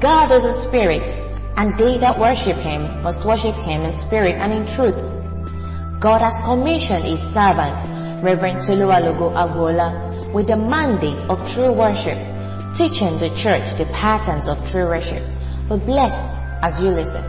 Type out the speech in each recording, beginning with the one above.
God is a spirit, and they that worship him must worship him in spirit and in truth. God has commissioned his servant, Reverend Toluwalogo Agbola, with the mandate of true worship, teaching the church the patterns of true worship. Be blessed as you listen.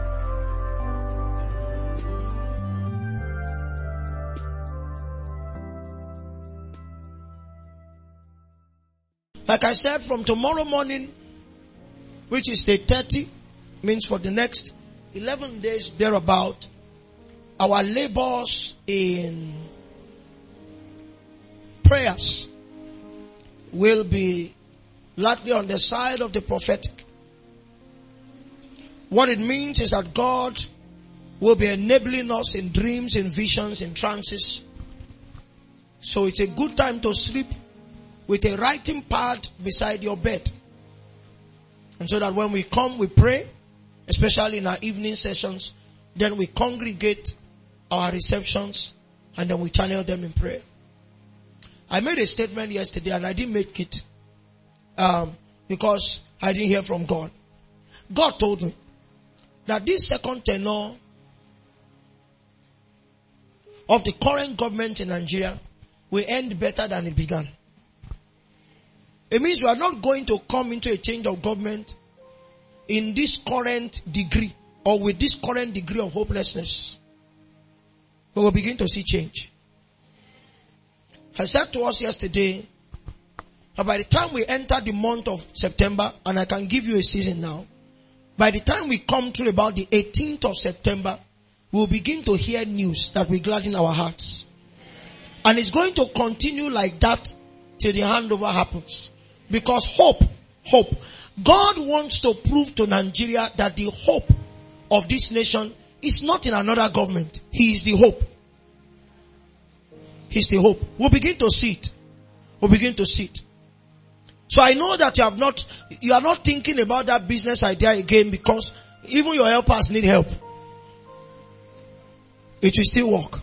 Like I said, from tomorrow morning, which is day 30, means for the next 11 days thereabout, our labors in prayers will be largely on the side of the prophetic. What it means is that God will be enabling us in dreams, in visions, in trances. So it's a good time to sleep with a writing pad beside your bed. And so that when we come, we pray, especially in our evening sessions, then we congregate our receptions and then we channel them in prayer. I made a statement yesterday and I didn't make it because I didn't hear from God. God told me that this second tenure of the current government in Nigeria will end better than it began. It means we are not going to come into a change of government in this current degree or with this current degree of hopelessness. We will begin to see change. I said to us yesterday that by the time we enter the month of September, and I can give you a season now, by the time we come to about the 18th of September, we will begin to hear news that will gladden our hearts. And it's going to continue like that till the handover happens. Because hope. God wants to prove to Nigeria that the hope of this nation is not in another government. He is the hope. He's the hope. We'll begin to see it. So I know that you are not thinking about that business idea again because even your helpers need help. It will still work.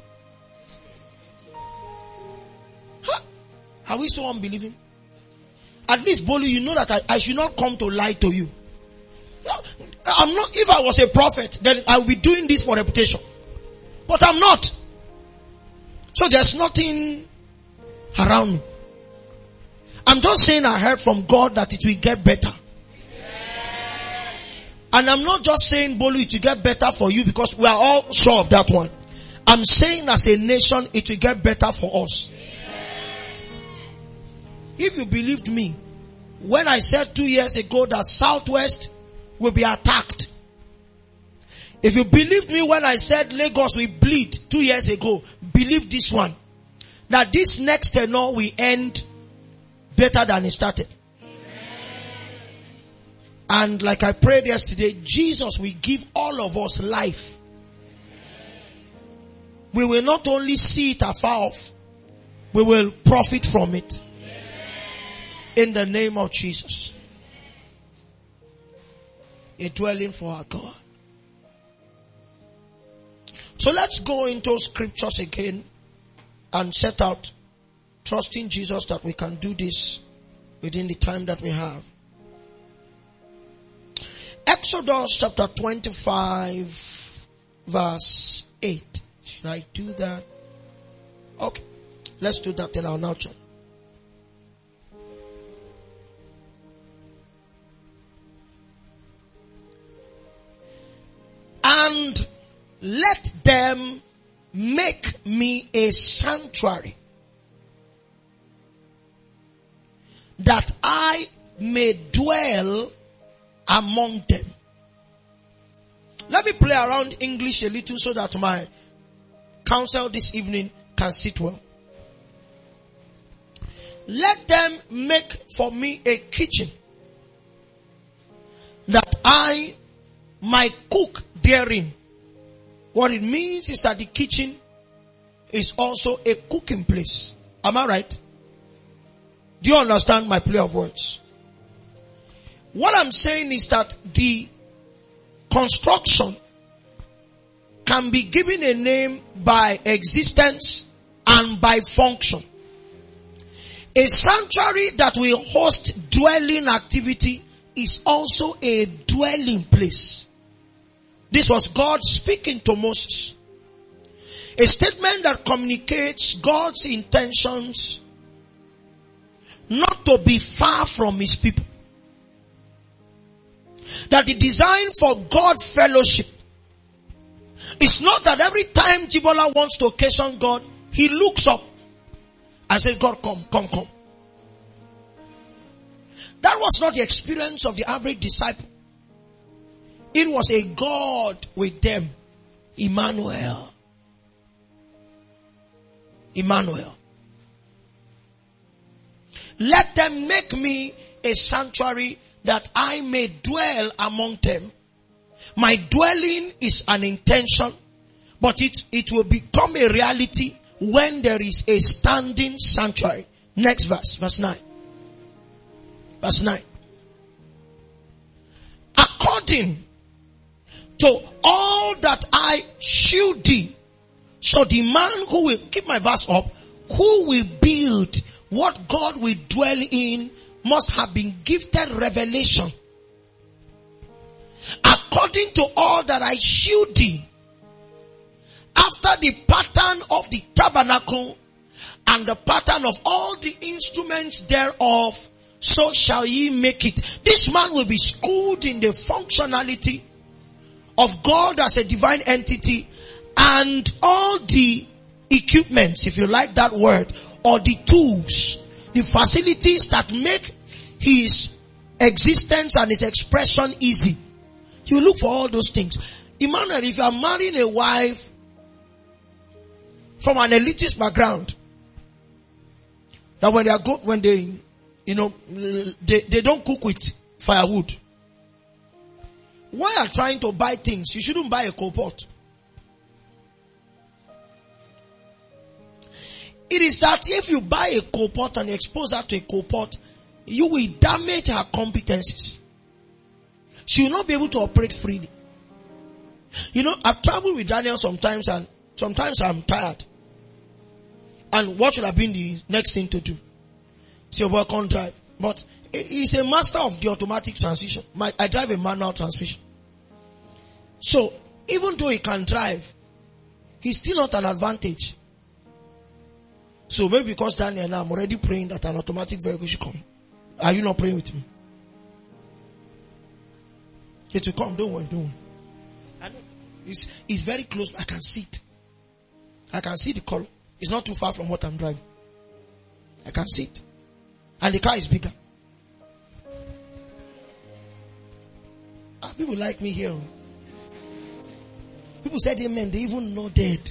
Are we so unbelieving? At least, Bolu, you know that I should not come to lie to you. I'm not, if I was a prophet, then I would be doing this for reputation. But I'm not. So there's nothing around me. I'm just saying I heard from God that it will get better. And I'm not just saying, Bolu, it will get better for you because we are all sure of that one. I'm saying as a nation, it will get better for us. If you believed me, when I said 2 years ago that Southwest will be attacked. If you believed me when I said Lagos will bleed 2 years ago, believe this one. That this next tenure will end better than it started. And like I prayed yesterday, Jesus will give all of us life. We will not only see it afar off, we will profit from it. In the name of Jesus. A dwelling for our God. So let's go into scriptures again and set out, trusting Jesus that we can do this within the time that we have. Exodus chapter 25 verse 8. Should I do that? Okay. Let's do that in our now turn. And let them make me a sanctuary, that I may dwell among them. Let me play around English a little so that my counsel this evening can sit well. Let them make for me a kitchen, that I might cook therein. What it means is that the kitchen is also a cooking place. Am I right? Do you understand my play of words? What I'm saying is that the construction can be given a name by existence and by function. A sanctuary that will host dwelling activity is also a dwelling place. This was God speaking to Moses. A statement that communicates God's intentions not to be far from his people. That the design for God's fellowship is not that every time Jibola wants to occasion God, he looks up and says, God, come. That was not the experience of the average disciple. It was a God with them. Emmanuel. Let them make me a sanctuary that I may dwell among them. My dwelling is an intention, but it will become a reality when there is a standing sanctuary. Next verse 9. Verse 9. According to all that I shew thee. So the man who will, keep my verse up, who will build what God will dwell in must have been gifted revelation. According to all that I shew thee, after the pattern of the tabernacle and the pattern of all the instruments thereof, so shall ye make it. This man will be schooled in the functionality of God as a divine entity and all the equipments, if you like that word, or the tools, the facilities that make his existence and his expression easy. You look for all those things. Emmanuel, if you are marrying a wife from an elitist background, that when they don't cook with firewood. While you are trying to buy things, you shouldn't buy a coal pot. It is that if you buy a coal pot and expose her to a coal pot, you will damage her competencies. She will not be able to operate freely. I've traveled with Daniel sometimes, and sometimes I'm tired. And what should have been the next thing to do? Say, well, can't drive. But he's a master of the automatic transmission. I drive a manual transmission. So, even though he can drive, he's still not an advantage. So maybe because Daniel and I'm already praying that an automatic vehicle should come. Are you not praying with me? It will come, don't worry. I know. It's very close, I can see it. I can see the color. It's not too far from what I'm driving. I can see it. And the car is bigger. People like me here. People said amen, they even nodded.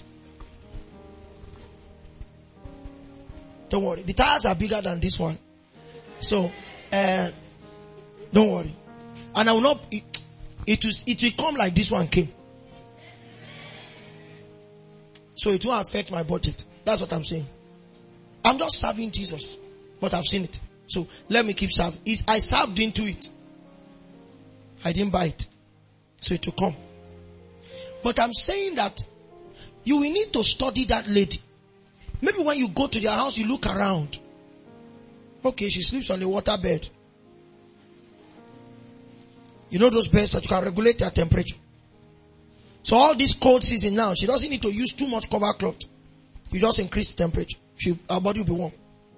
Don't worry. The tires are bigger than this one. So, don't worry. And I will not, it will come like this one came. So it won't affect my budget. That's what I'm saying. I'm just serving Jesus. But I've seen it. So let me keep serving. I served into it. I didn't buy it. So it will come. But I'm saying that you will need to study that lady. Maybe when you go to their house, you look around. Okay, she sleeps on the water bed. You know those beds that you can regulate their temperature. So all this cold season now, she doesn't need to use too much cover cloth. You just increase the temperature. Her body will be warm.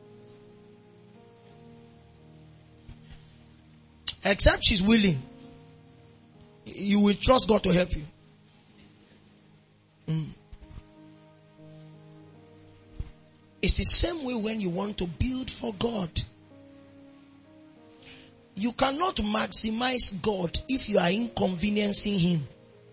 Except she's willing. You will trust God to help you. It's the same way when you want to build for God. You cannot maximize God if you are inconveniencing Him.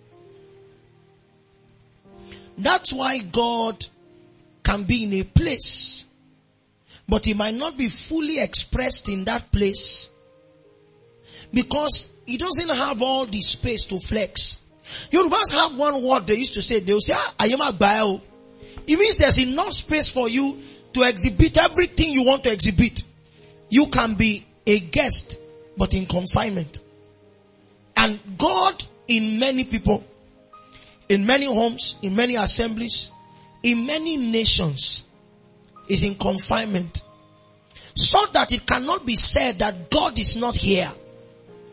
That's why God can be in a place, but He might not be fully expressed in that place because He doesn't have all the space to flex. Yorubas have one word they used to say. They will say, Ayema Bayo. It means there's enough space for you to exhibit everything you want to exhibit. You can be a guest, but in confinement. And God in many people, in many homes, in many assemblies, in many nations, is in confinement. So that it cannot be said that God is not here.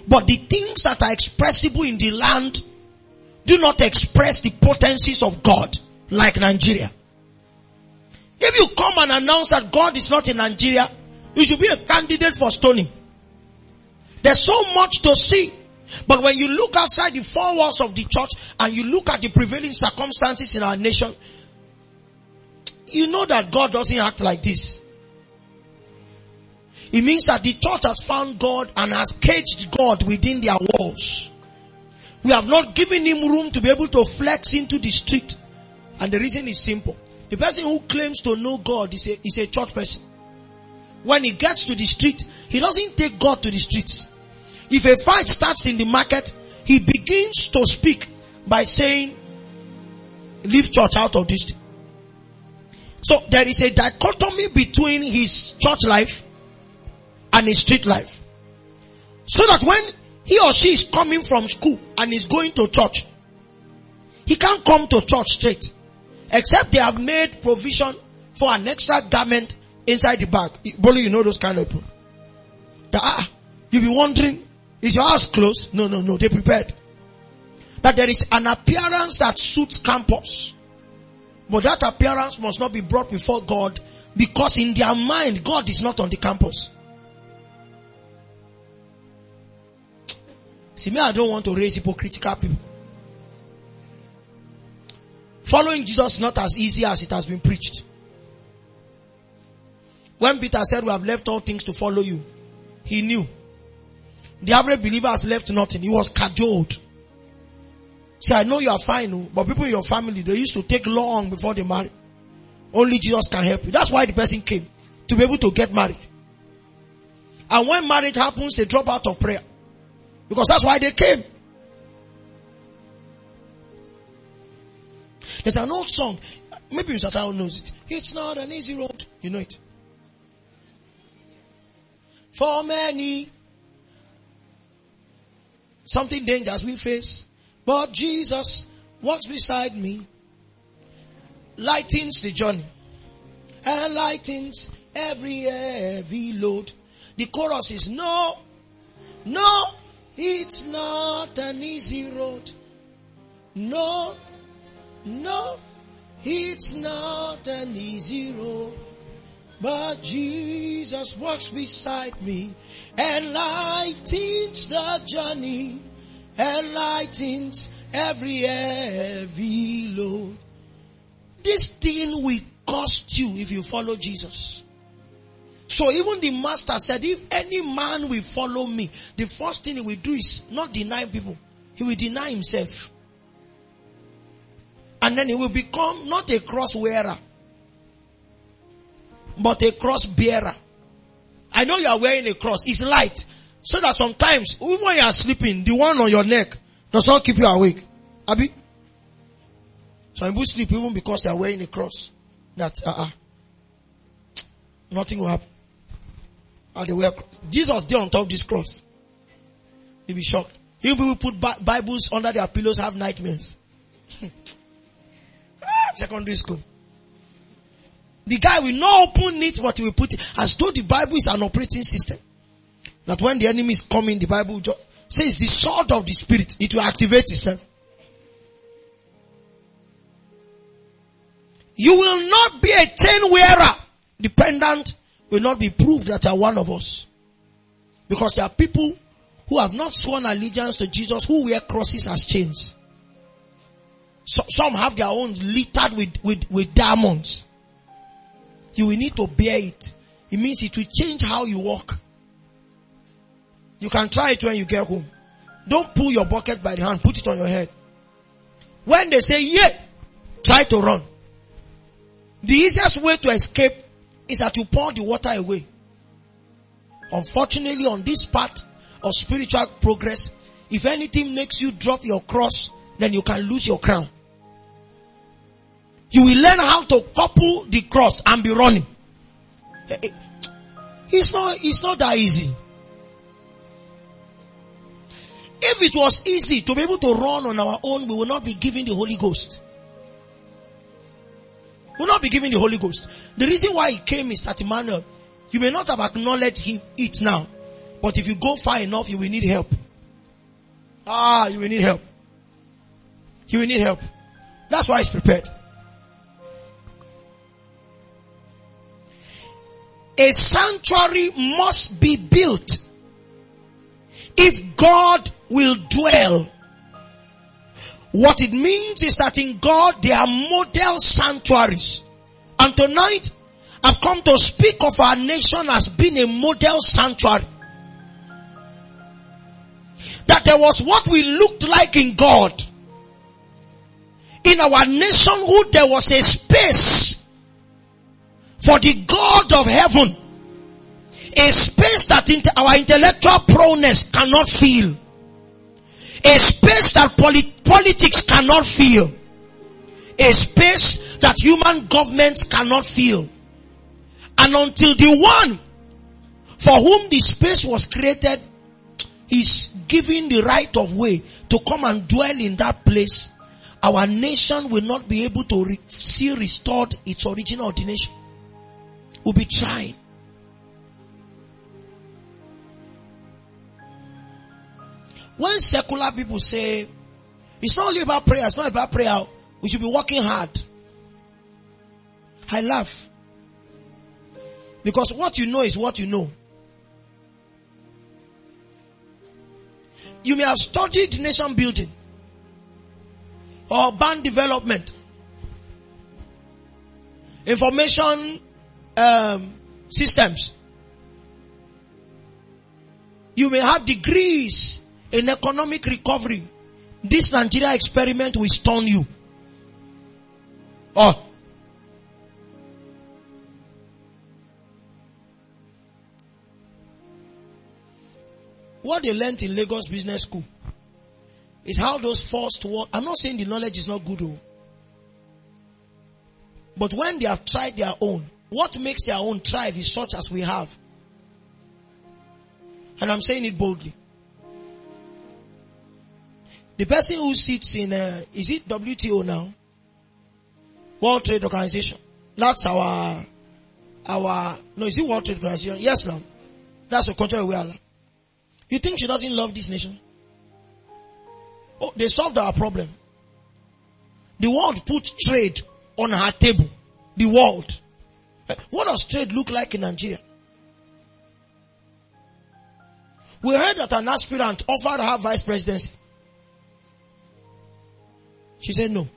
But the things that are expressible in the land do not express the potencies of God, like Nigeria. If you come and announce that God is not in Nigeria, you should be a candidate for stoning. There's so much to see. But when you look outside the four walls of the church and you look at the prevailing circumstances in our nation, you know that God doesn't act like this. It means that the church has found God and has caged God within their walls. We have not given him room to be able to flex into the street. And the reason is simple. The person who claims to know God is a church person. When he gets to the street, he doesn't take God to the streets. If a fight starts in the market, he begins to speak by saying, leave church out of this. So there is a dichotomy between his church life and his street life. So that when he or she is coming from school and is going to church, he can't come to church straight. Except they have made provision for an extra garment inside the bag. Only you know those kind of people. You'll be wondering, is your house closed? No. They prepared. That there is an appearance that suits campus. But that appearance must not be brought before God, because in their mind, God is not on the campus. See, me, I don't want to raise hypocritical people. Following Jesus is not as easy as it has been preached. When Peter said, we have left all things to follow you, he knew. The average believer has left nothing. He was cajoled. See, I know you are fine, but people in your family, they used to take long before they marry. Only Jesus can help you. That's why the person came, to be able to get married. And when marriage happens, they drop out of prayer. Because that's why they came. There's an old song. Maybe Mr. Tao knows it. It's not an easy road. You know it. For many, something dangerous we face, but Jesus walks beside me, lightens the journey, and lightens every heavy load. The chorus is no, it's not an easy road. No, it's not an easy road. But Jesus walks beside me and lightens the journey and lightens every heavy load. This thing will cost you if you follow Jesus. So even the master said, if any man will follow me, the first thing he will do is not deny people. He will deny himself. And then he will become not a cross wearer, but a cross bearer. I know you are wearing a cross. It's light. So that sometimes, even when you are sleeping, the one on your neck does not keep you awake. Abi? Some people sleep even because they are wearing a cross. That, nothing will happen. And they wear cross. Jesus did on top of this cross. You'll be shocked. Even people put Bibles under their pillows, have nightmares. Secondary school. The guy will not open it, but he will put it. As though the Bible is an operating system. That when the enemy is coming, the Bible says the sword of the Spirit. It will activate itself. You will not be a chain wearer. Dependent will not be proved that you are one of us. Because there are people who have not sworn allegiance to Jesus who wear crosses as chains. So, some have their own littered with diamonds. You will need to bear it. It means it will change how you walk. You can try it when you get home. Don't pull your bucket by the hand. Put it on your head. When they say, yeah, try to run. The easiest way to escape is that you pour the water away. Unfortunately, on this path of spiritual progress, if anything makes you drop your cross, then you can lose your crown. You will learn how to couple the cross and be running. It's not that easy. If it was easy to be able to run on our own, we will not be given the Holy Ghost. We will not be given the Holy Ghost. The reason why he came is that, Emmanuel, you may not have acknowledged it now, but if you go far enough, you will need help. You will need help. You will need help. That's why it's prepared. A sanctuary must be built if God will dwell. What it means is that in God there are model sanctuaries. And tonight, I've come to speak of our nation as being a model sanctuary. That there was what we looked like in God. In our nationhood, there was a space for the God of heaven. A space that our intellectual prowess cannot fill. A space that politics cannot fill. A space that human governments cannot fill. And until the one for whom the space was created is given the right of way to come and dwell in that place, our nation will not be able to see restored its original ordination. We'll be trying. When secular people say, it's not only about prayer, it's not about prayer, we should be working hard, I laugh. Because what you know is what you know. You may have studied nation building or urban development, information systems. You may have degrees in economic recovery. This Nigeria experiment will stun you. What they learned in Lagos Business School is how those forced work. I'm not saying the knowledge is not good, though. But when they have tried their own, what makes their own thrive is such as we have. And I'm saying it boldly. The person who sits in, is it WTO now? World Trade Organization. That's no, is it World Trade Organization? Yes, now. That's the country we are. You think she doesn't love this nation? Oh, they solved our problem. The world put trade on her table. The world. What does trade look like in Nigeria? We heard that an aspirant offered her vice presidency. She said no.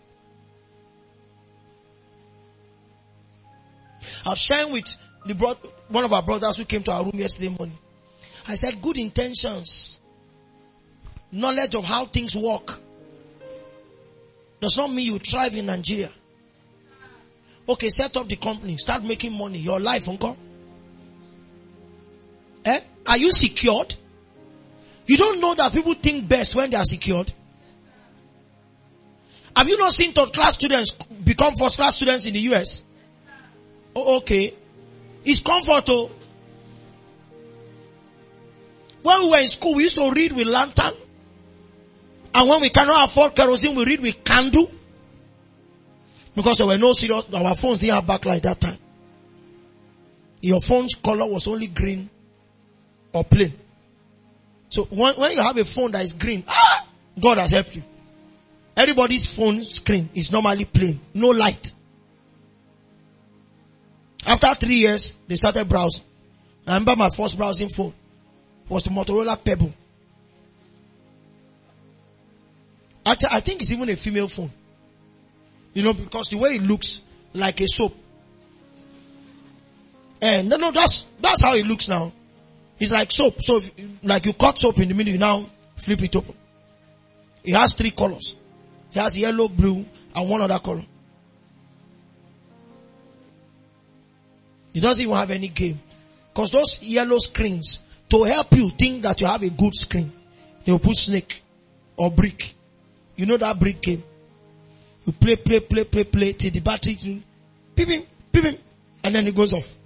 I was sharing with one of our brothers who came to our room yesterday morning. I said, good intentions, knowledge of how things work, does not mean you thrive in Nigeria. Okay, set up the company, start making money, your life, uncle. Are you secured? You don't know that people think best when they are secured. Have you not seen third class students become first class students in the US? Oh, okay. It's comfort. When we were in school, we used to read with lantern. And when we cannot afford kerosene, we read with candle. Because there were no serious, our phones didn't have backlight that time. Your phone's color was only green or plain. So when you have a phone that is green, God has helped you. Everybody's phone screen is normally plain, no light. After 3 years, they started browsing. I remember my first browsing phone was the Motorola Pebble. Actually, I think it's even a female phone. You know, because the way it looks like a soap. And no, that's how it looks now. It's like soap. So like you cut soap in the middle, you now flip it open. It has 3 colors. It has yellow, blue, and one other color. It doesn't even have any game. Because those yellow screens, to help you think that you have a good screen, they will put snake or brick. You know that brick game. You play till the battery beeping, and then it goes off.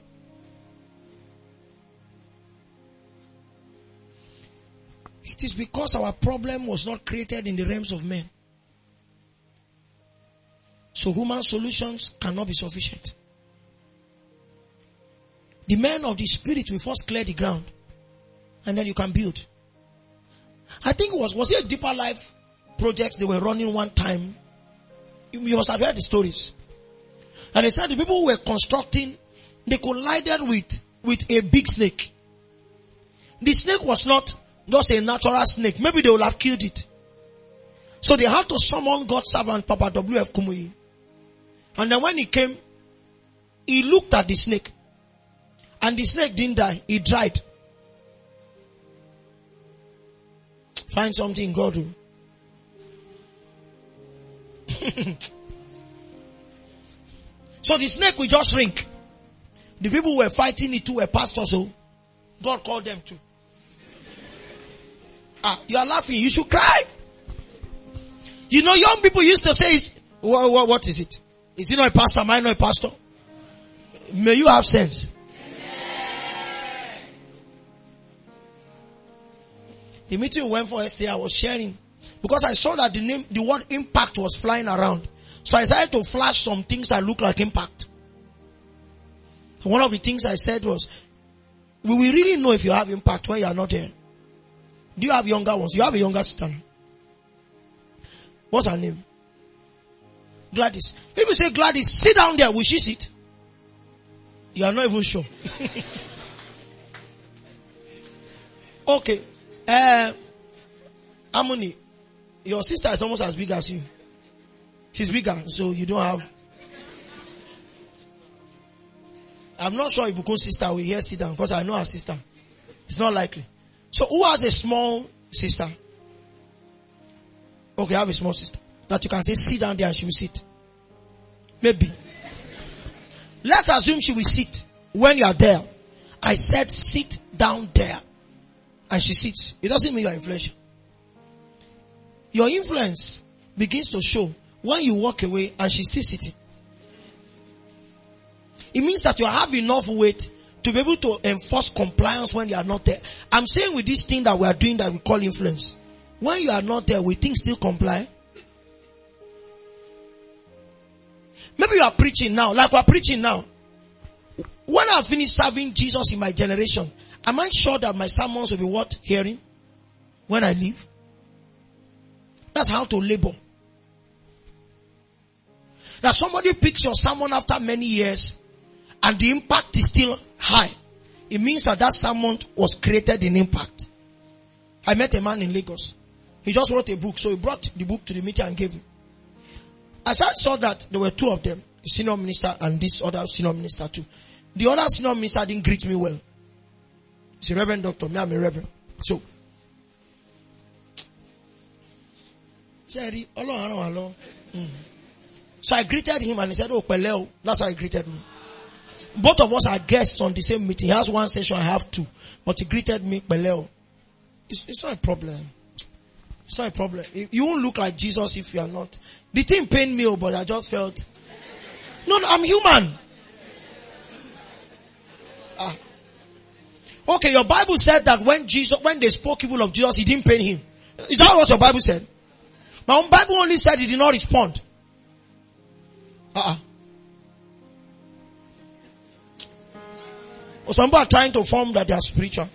It is because our problem was not created in the realms of men. So human solutions cannot be sufficient. The men of the spirit will first clear the ground. And then you can build. I think was it a Deeper Life project they were running one time? You must have heard the stories. And they said the people who were constructing, they collided with a big snake. The snake was not just a natural snake. Maybe they would have killed it. So they had to summon God's servant, Papa W.F. Kumuyi. And then when he came, he looked at the snake. And the snake didn't die. It dried. Find something God will. So the snake will just shrink. The people who were fighting it too were pastors, so God called them too. You are laughing. You should cry. You know, young people used to say, what is it? Is he not a pastor? Am I not a pastor? May you have sense. The meeting we went for yesterday, I was sharing because I saw that the word impact was flying around. So I decided to flash some things that look like impact. And one of the things I said was, we will really know if you have impact when you are not there. Do you have younger ones? You have a younger sister. What's her name? Gladys. People say, Gladys, sit down there. Will she sit? You are not even sure. Okay. Harmony, your sister is almost as big as you. She's bigger, so you don't have. I'm not sure if Bukun's sister will here sit down because I know her sister. It's not likely. So who has a small sister? Okay, I have a small sister. That you can say sit down there and she will sit. Maybe. Let's assume she will sit when you are there. I said sit down there. And she sits. It doesn't mean you are influential. Your influence begins to show when you walk away and she's still sitting. It means that you have enough weight to be able to enforce compliance when you are not there. I'm saying with this thing that we are doing that we call influence. When you are not there, will things still comply? Maybe you are preaching now, like we are preaching now. When I finish serving Jesus in my generation, am I sure that my sermons will be worth hearing when I leave? That's how to labor. That somebody picks your sermon after many years and the impact is still high. It means that sermon was created in impact. I met a man in Lagos. He just wrote a book, so he brought the book to the meeting and gave me. As I saw that there were two of them, the senior minister and this other senior minister too. The other senior minister didn't greet me well. He's a reverend doctor, me I'm a reverend. So I greeted him and he said, oh, Peleo. That's how he greeted me. Both of us are guests on the same meeting. He has one session, I have two. But he greeted me, Peleo. It's not a problem. It's not a problem. You won't look like Jesus if you are not. The thing pained me, but I just felt, no, I'm human. Okay, your Bible said that when they spoke evil of Jesus, he didn't pain him. Is that what your Bible said? My own Bible only said he did not respond. Or some people are trying to form that they are spiritual.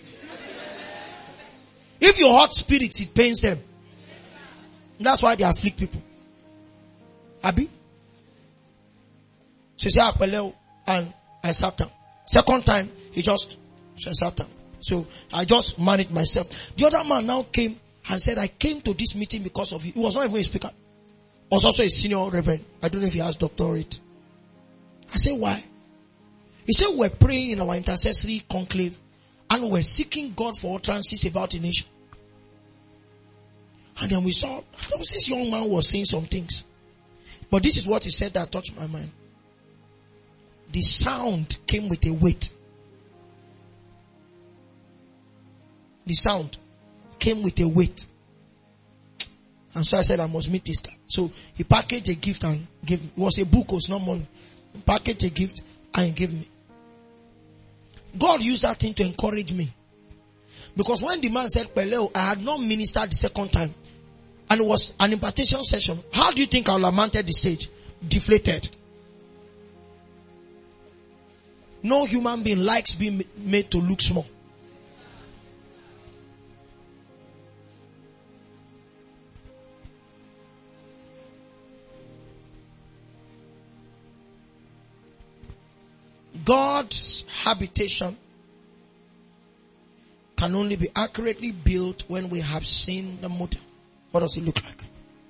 If you hurt spirits, it pains them. That's why they afflict people. Abi? So he said, and I sat down. Second time, he just sat down. So I just managed myself. The other man now came and said, I came to this meeting because of you. He was not even a speaker. He was also a senior reverend. I don't know if he has doctorate. I said, why? He said, we're praying in our intercessory conclave and we're seeking God for utterances about the nation. And then we saw, this young man was saying some things. But this is what he said that touched my mind. The sound came with a weight. The sound came with a weight. And so I said, I must meet this guy. So he packaged a gift and gave me. It was a book, it was not money. He packaged a gift and he gave me. God used that thing to encourage me. Because when the man said, Peleo, I had not ministered the second time. And it was an impartation session. How do you think I would have mounted the stage? Deflated. No human being likes being made to look small. God's habitation can only be accurately built when we have seen the model. What does it look like?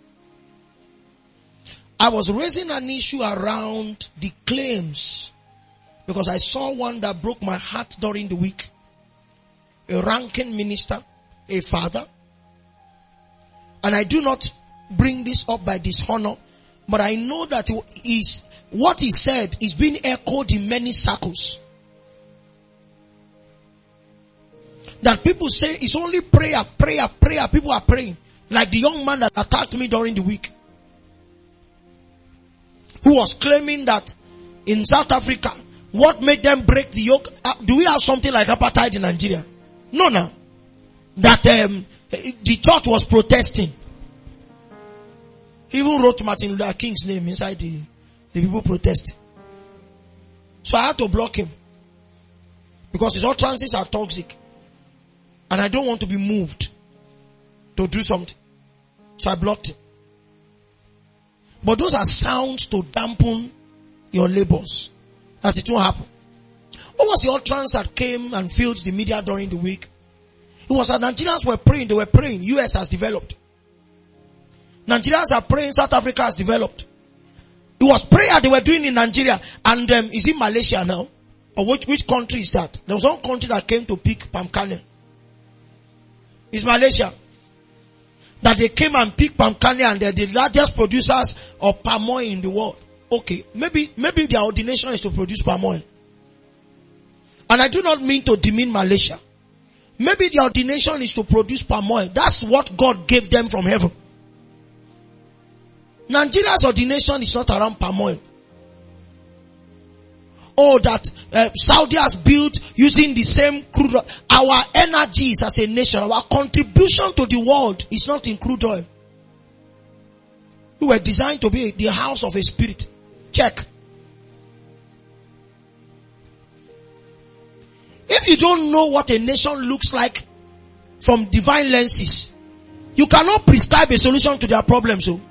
I was raising an issue around the claims because I saw one that broke my heart during the week. A ranking minister, a father. And I do not bring this up by dishonor, but I know that what he said is being echoed in many circles. That people say it's only prayer. People are praying. Like the young man that attacked me during the week. Who was claiming that in South Africa, what made them break the yoke? Do we have something like apartheid in Nigeria? No. That the church was protesting. He even wrote Martin Luther King's name inside the people protesting. So I had to block him. Because his utterances are toxic. And I don't want to be moved to do something. So I blocked him. But those are sounds to dampen your labors. That it won't happen. What was the utterance that came and filled the media during the week? It was that Nigerians were praying. They were praying. US has developed. Nigerians are praying. South Africa has developed. It was prayer they were doing in Nigeria. And is it Malaysia now? Or which country is that? There was one country that came to pick palm kernel. It's Malaysia. That they came and picked palm kernel and they're the largest producers of palm oil in the world. Okay, maybe their ordination is to produce palm oil. And I do not mean to demean Malaysia. Maybe their ordination is to produce palm oil. That's what God gave them from heaven. Nigeria's ordination is not around palm oil. Or that Saudi has built using the same crude oil. Our energies as a nation, our contribution to the world is not in crude oil. We were designed to be the house of a spirit. Check. If you don't know what a nation looks like from divine lenses, you cannot prescribe a solution to their problems. So,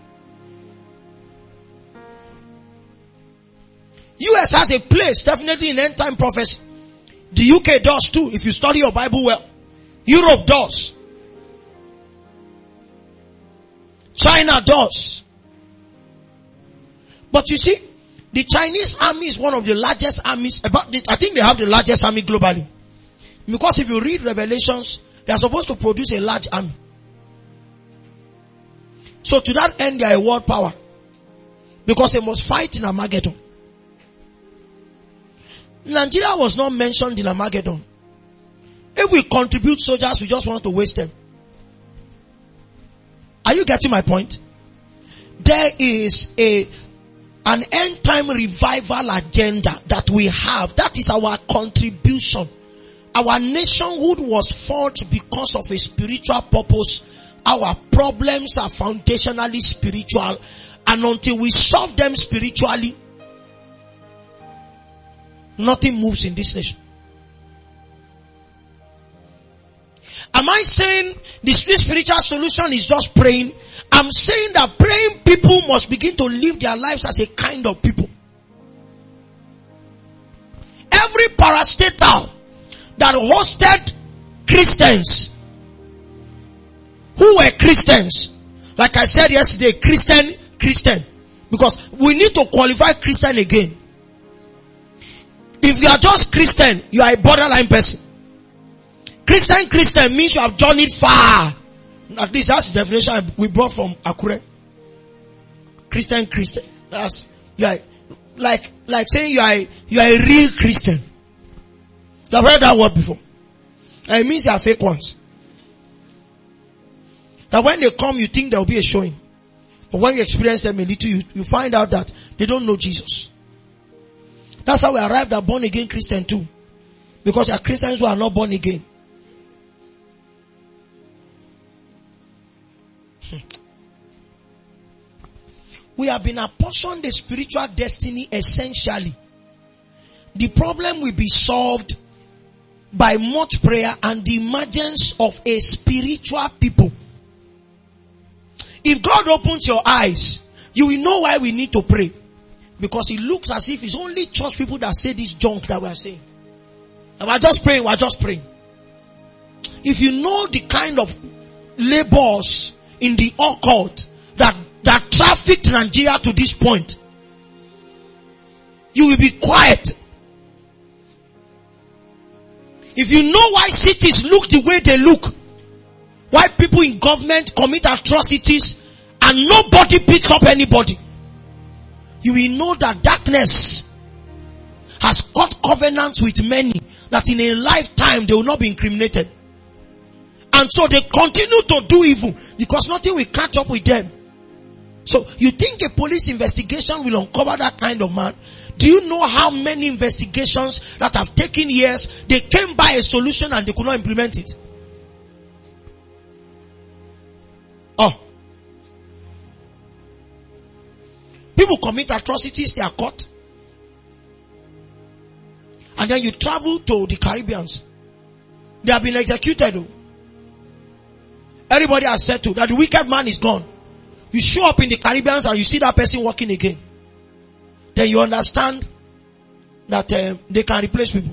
US has a place definitely in end time prophecy. The UK does too, if you study your Bible well. Europe does. China does. But you see, the Chinese army is one of the largest armies. I think they have the largest army globally. Because if you read Revelations, they are supposed to produce a large army. So to that end, they are a world power. Because they must fight in Armageddon. Nigeria was not mentioned in Armageddon. If we contribute soldiers, we just want to waste them. Are you getting my point? There is an end time revival agenda that we have. That is our contribution. Our nationhood was forged because of a spiritual purpose. Our problems are foundationally spiritual. And until we solve them spiritually, nothing moves in this nation. Am I saying the spiritual solution is just praying? I'm saying that praying people must begin to live their lives as a kind of people. Every parastatal that hosted Christians who were Christians, like I said yesterday, Christian, because we need to qualify Christian again. If you are just Christian, you are a borderline person. Christian means you have journeyed far. At least that's the definition we brought from Akure. Christian. That's like saying you are a real Christian. You have heard that word before. And it means they are fake ones. That when they come, you think there will be a showing. But when you experience them a little, you find out that they don't know Jesus. That's how we arrived at born again Christian too. Because there are Christians who are not born again. We have been apportioned the spiritual destiny essentially. The problem will be solved by much prayer and the emergence of a spiritual people. If God opens your eyes, you will know why we need to pray. Because it looks as if it's only church people that say this junk that we are saying. And we're just praying. If you know the kind of labors in the occult that trafficked Nigeria to this point, you will be quiet. If you know why cities look the way they look, why people in government commit atrocities and nobody picks up anybody, you will know that darkness has cut covenants with many that in a lifetime they will not be incriminated. And so they continue to do evil because nothing will catch up with them. So you think a police investigation will uncover that kind of man? Do you know how many investigations that have taken years, they came by a solution and they could not implement it? Oh. People commit atrocities, they are caught. And then you travel to the Caribbeans. They have been executed. Everybody has settled that the wicked man is gone. You show up in the Caribbeans and you see that person walking again. Then you understand that they can replace people.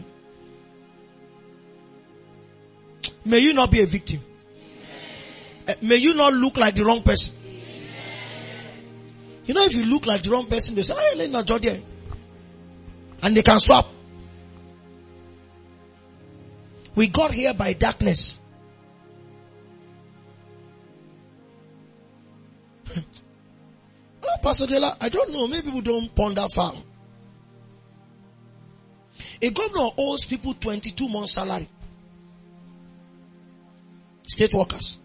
May you not be a victim. May you not look like the wrong person. You know, if you look like the wrong person, they say, "Hey, let not judge there," and they can swap. We got here by darkness. Pastor Dela, I don't know. Maybe people don't ponder far. A governor owes people 22 months salary. State workers.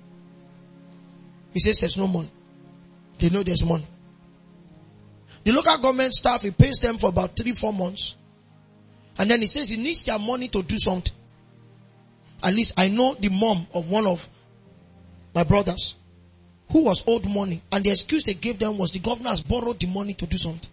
He says there's no money. They know there's money. The local government staff, he pays them for about 3-4 months. And then he says he needs their money to do something. At least I know the mom of one of my brothers who was owed money, and the excuse they gave them was the governor has borrowed the money to do something.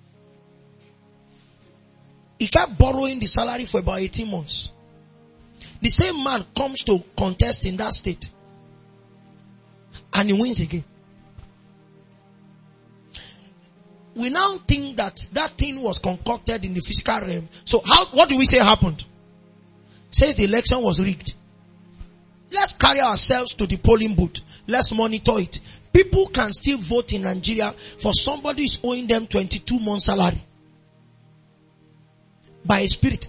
He kept borrowing the salary for about 18 months. The same man comes to contest in that state, and he wins again. We now think that thing was concocted in the physical realm. So what do we say happened? Says the election was rigged. Let's carry ourselves to the polling booth. Let's monitor it. People can still vote in Nigeria for somebody who is owing them 22 months salary. By a spirit.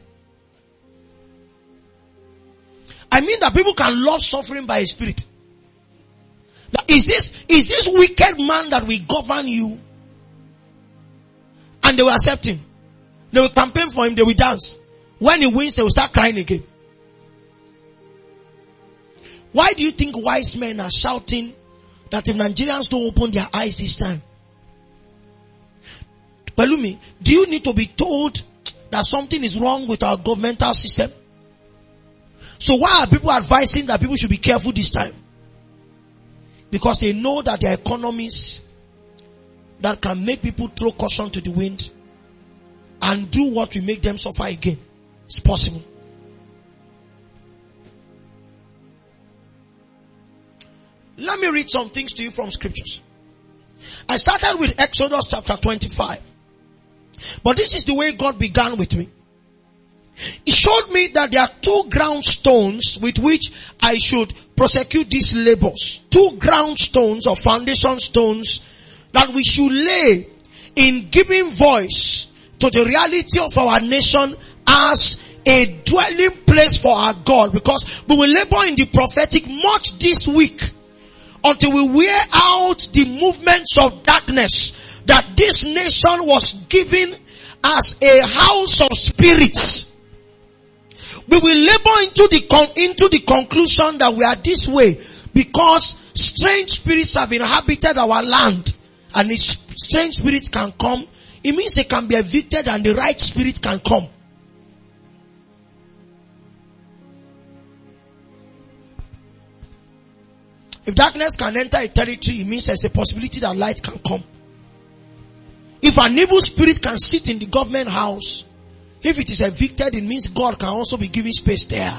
I mean that people can love suffering by a spirit. Now, is this wicked man that will govern you? And they will accept him. They will campaign for him. They will dance. When he wins, they will start crying again. Why do you think wise men are shouting that if Nigerians don't open their eyes this time? Pelumi, do you need to be told that something is wrong with our governmental system? So why are people advising that people should be careful this time? Because they know that there are economies that can make people throw caution to the wind and do what will make them suffer again. It's possible. Let me read some things to you from scriptures. I started with Exodus chapter 25. But this is the way God began with me. He showed me that there are 2 ground stones with which I should prosecute these labors. 2 ground stones or foundation stones that we should lay in giving voice to the reality of our nation as a dwelling place for our God. Because we will labor in the prophetic much this week until we wear out the movements of darkness that this nation was given as a house of spirits. We will labor into the conclusion that we are this way because strange spirits have inhabited our land, and if strange spirits can come, it means they can be evicted and the right spirit can come. If darkness can enter a territory, it means there's a possibility that light can come. If an evil spirit can sit in the government house, if it is evicted, it means God can also be giving space there.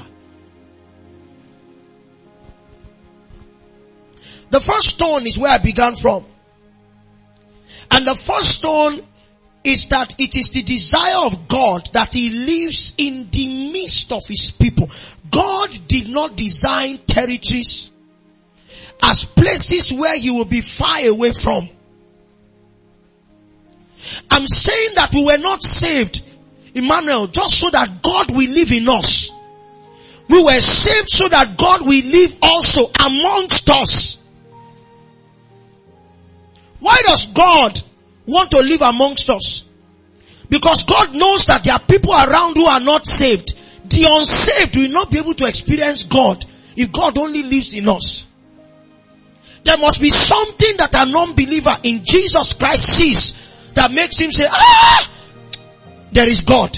The first stone is where I began from. And the first stone is that it is the desire of God that He lives in the midst of His people. God did not design territories as places where He will be far away from. I'm saying that we were not saved, Emmanuel, just so that God will live in us. We were saved so that God will live also amongst us. Why does God want to live amongst us? Because God knows that there are people around who are not saved. The unsaved will not be able to experience God if God only lives in us. There must be something that a non-believer in Jesus Christ sees that makes him say, there is God.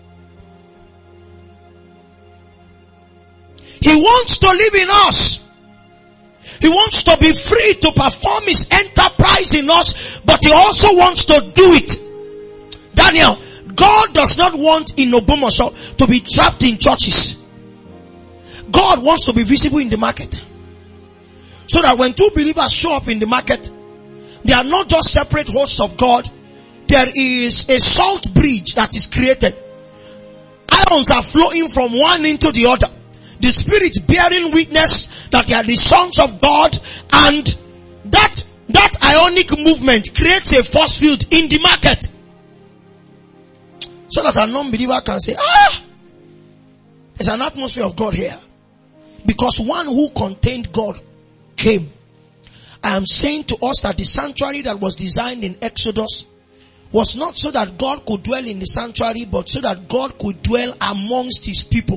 He wants to live in us. He wants to be free to perform His enterprise in us, but He also wants to do it. Daniel, God does not want in Obomoso to be trapped in churches. God wants to be visible in the market. So that when two believers show up in the market, they are not just separate hosts of God. There is a salt bridge that is created. Ions are flowing from one into the other. The Spirit bearing witness that they are the sons of God, and that ionic movement creates a force field in the market. So that a non-believer can say, there's an atmosphere of God here. Because one who contained God came. I am saying to us that the sanctuary that was designed in Exodus was not so that God could dwell in the sanctuary, but so that God could dwell amongst His people.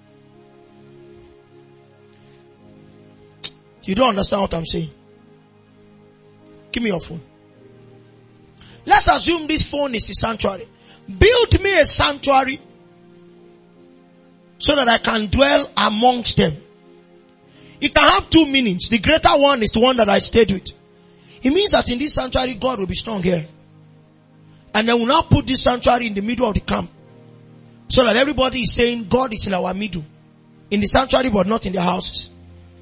You don't understand what I'm saying? Give me your phone. Let's assume this phone is a sanctuary. Build me a sanctuary so that I can dwell amongst them. It can have two meanings. The greater one is the one that I stayed with. It means that in this sanctuary, God will be strong here. And then we'll now put this sanctuary in the middle of the camp. So that everybody is saying God is in our middle. In the sanctuary, but not in their houses.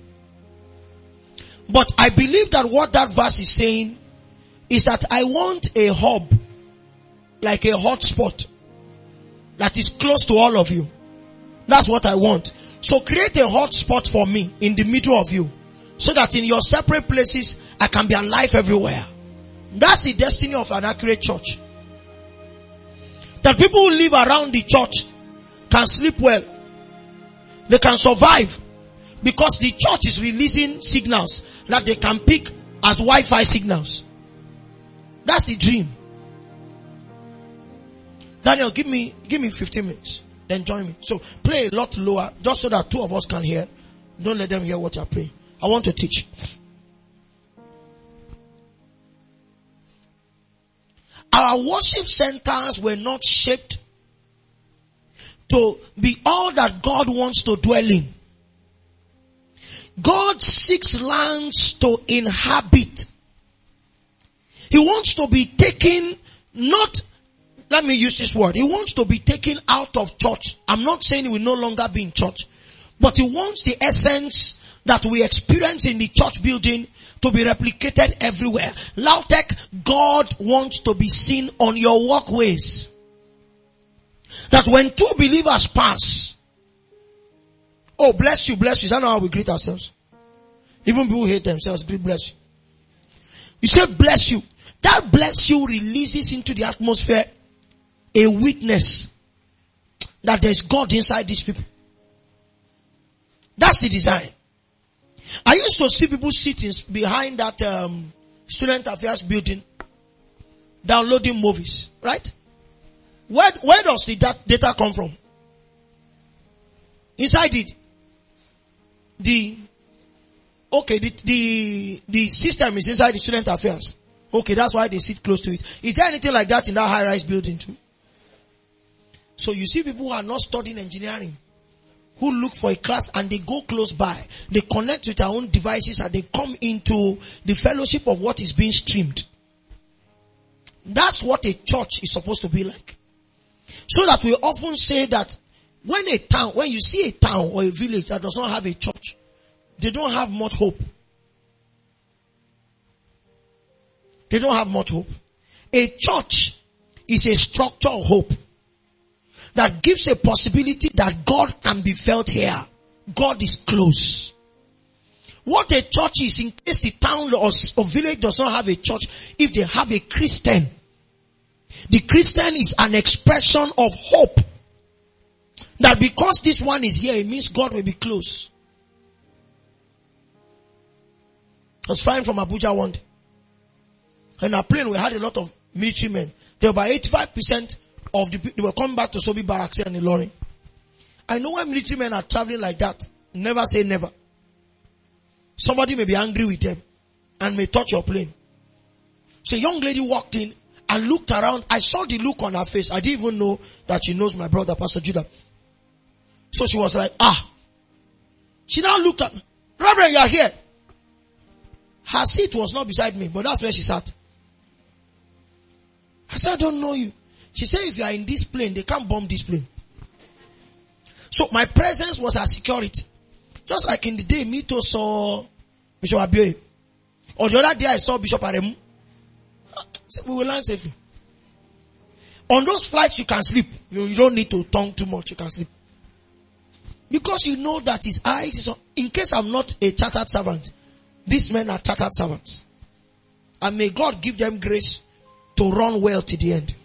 But I believe that what that verse is saying is that I want a hub, like a hotspot, that is close to all of you. That's what I want. So create a hotspot for me in the middle of you, so that in your separate places, I can be alive everywhere. That's the destiny of an accurate church. That people who live around the church can sleep well. They can survive. Because the church is releasing signals that they can pick as Wi-Fi signals. That's the dream. Daniel, give me 15 minutes. Then join me. So play a lot lower, just so that two of us can hear. Don't let them hear what you're praying. I want to teach. Our worship centers were not shaped to be all that God wants to dwell in. God seeks lands to inhabit. He wants to be taken, let me use this word. He wants to be taken out of church. I'm not saying he will no longer be in church. But he wants the essence that we experience in the church building to be replicated everywhere. Lautech, God wants to be seen on your walkways. That when two believers pass, oh, bless you, bless you. Is that not how we greet ourselves? Even people who hate themselves, bless you. You say bless you. That bless you releases into the atmosphere a witness that there's God inside these people. That's the design. I used to see people sitting behind that student affairs building downloading movies, right? Where does the data come from? Inside it. The system is inside the student affairs. Okay, that's why they sit close to it. Is there anything like that in that high-rise building too? So you see people who are not studying engineering, who look for a class and they go close by. They connect with their own devices and they come into the fellowship of what is being streamed. That's what a church is supposed to be like. So that we often say that when you see a town or a village that does not have a church, they don't have much hope. They don't have much hope. A church is a structure of hope that gives a possibility that God can be felt here. God is close. What a church is, in case the town or village does not have a church, if they have a Christian, the Christian is an expression of hope. That because this one is here, it means God will be close. I was flying from Abuja one day. In our plane, we had a lot of military men. There were about 85% of the people, they were coming back to Sobi Barracks and Ilorin. I know when military men are traveling like that, never say never. Somebody may be angry with them and may touch your plane. So a young lady walked in and looked around. I saw the look on her face. I didn't even know that she knows my brother, Pastor Judah. So she was like, She now looked at me. Reverend, you are here. Her seat was not beside me, but that's where she sat. I said, I don't know you. She said, if you are in this plane, they can't bomb this plane. So my presence was her security. Just like in the day, me too saw Bishop Abioye. Or the other day, I saw Bishop Aremu. So we will land safely. On those flights, you can sleep. You don't need to talk too much. You can sleep. Because you know that his eyes is on. In case I'm not a chartered servant, these men are chartered servants. And may God give them grace to run well to the end.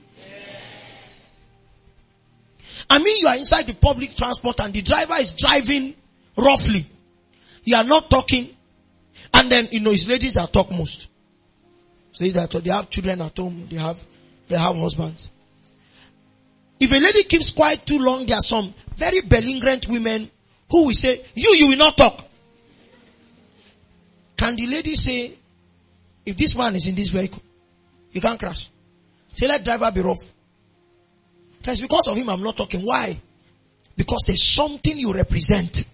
I mean, you are inside the public transport and the driver is driving roughly. You are not talking. And then, his ladies that talk most. So that they have children at home. They have husbands. If a lady keeps quiet too long, there are some very belligerent women who will say, you will not talk. Can the lady say, if this man is in this vehicle, he can't crash. Say, let driver be rough. That's because of him I'm not talking. Why? Because there's something you represent.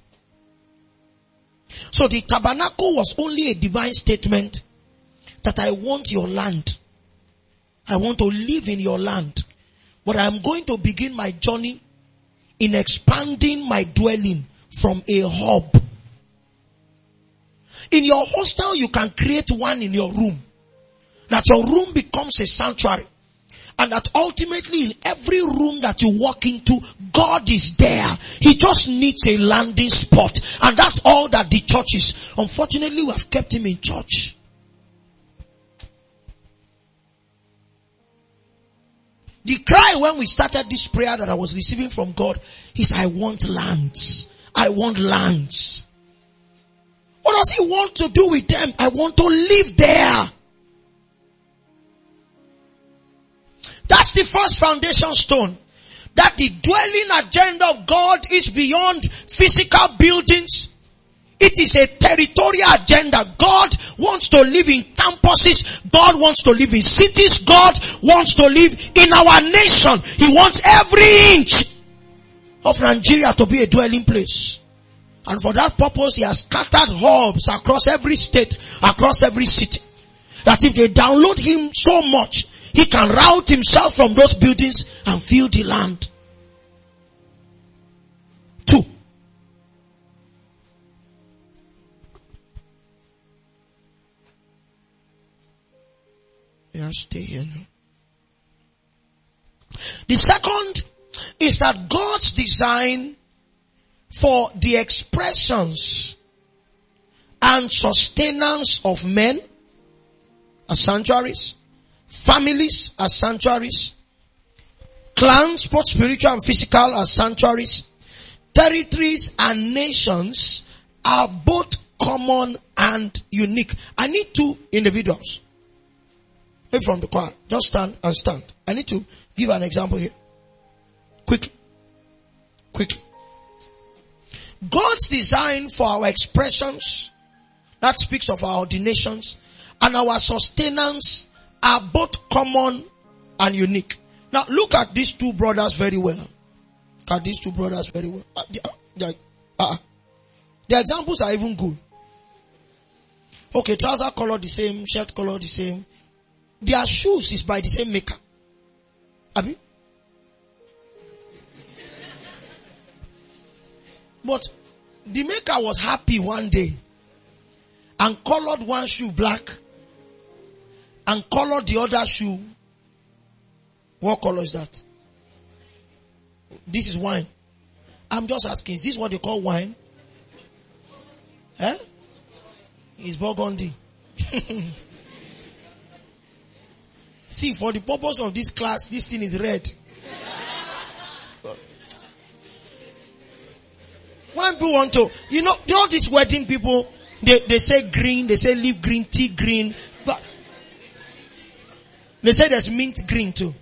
So the tabernacle was only a divine statement that I want your land. I want to live in your land. But I'm going to begin my journey in expanding my dwelling from a hub. In your hostel, you can create one in your room. That your room becomes a sanctuary. And that ultimately in every room that you walk into, God is there. He just needs a landing spot. And that's all that the church is. Unfortunately, we have kept him in church. The cry when we started this prayer that I was receiving from God is, I want lands. I want lands. What does he want to do with them? I want to live there. That's the first foundation stone. That the dwelling agenda of God is beyond physical buildings. It is a territorial agenda. God wants to live in campuses. God wants to live in cities. God wants to live in our nation. He wants every inch of Nigeria to be a dwelling place. And for that purpose, he has scattered hubs across every state, across every city. That if they download him so much, he can route himself from those buildings and fill the land. 2. Yeah, stay here now. The second is that God's design for the expressions and sustenance of men as sanctuaries, families as sanctuaries, clans, both spiritual and physical, as sanctuaries, territories and nations are both common and unique. I need 2 individuals. Maybe from the choir. Just stand and stand. I need to give an example here. Quickly. God's design for our expressions, that speaks of our ordinations, and our sustenance are both common and unique. Now look at these 2 brothers very well. Look at these 2 brothers very well. The examples are even good. Okay, trouser color the same, shirt color the same. Their shoes is by the same maker. Abi? But the maker was happy one day and colored one shoe black and colored the other shoe What color is that? This is wine. I'm just asking, is this what they call wine? Eh? It's burgundy. See, for the purpose of this class, this thing is red. When people want to, all these wedding people, they say green, they say leaf green, tea green, but they say there's mint green too.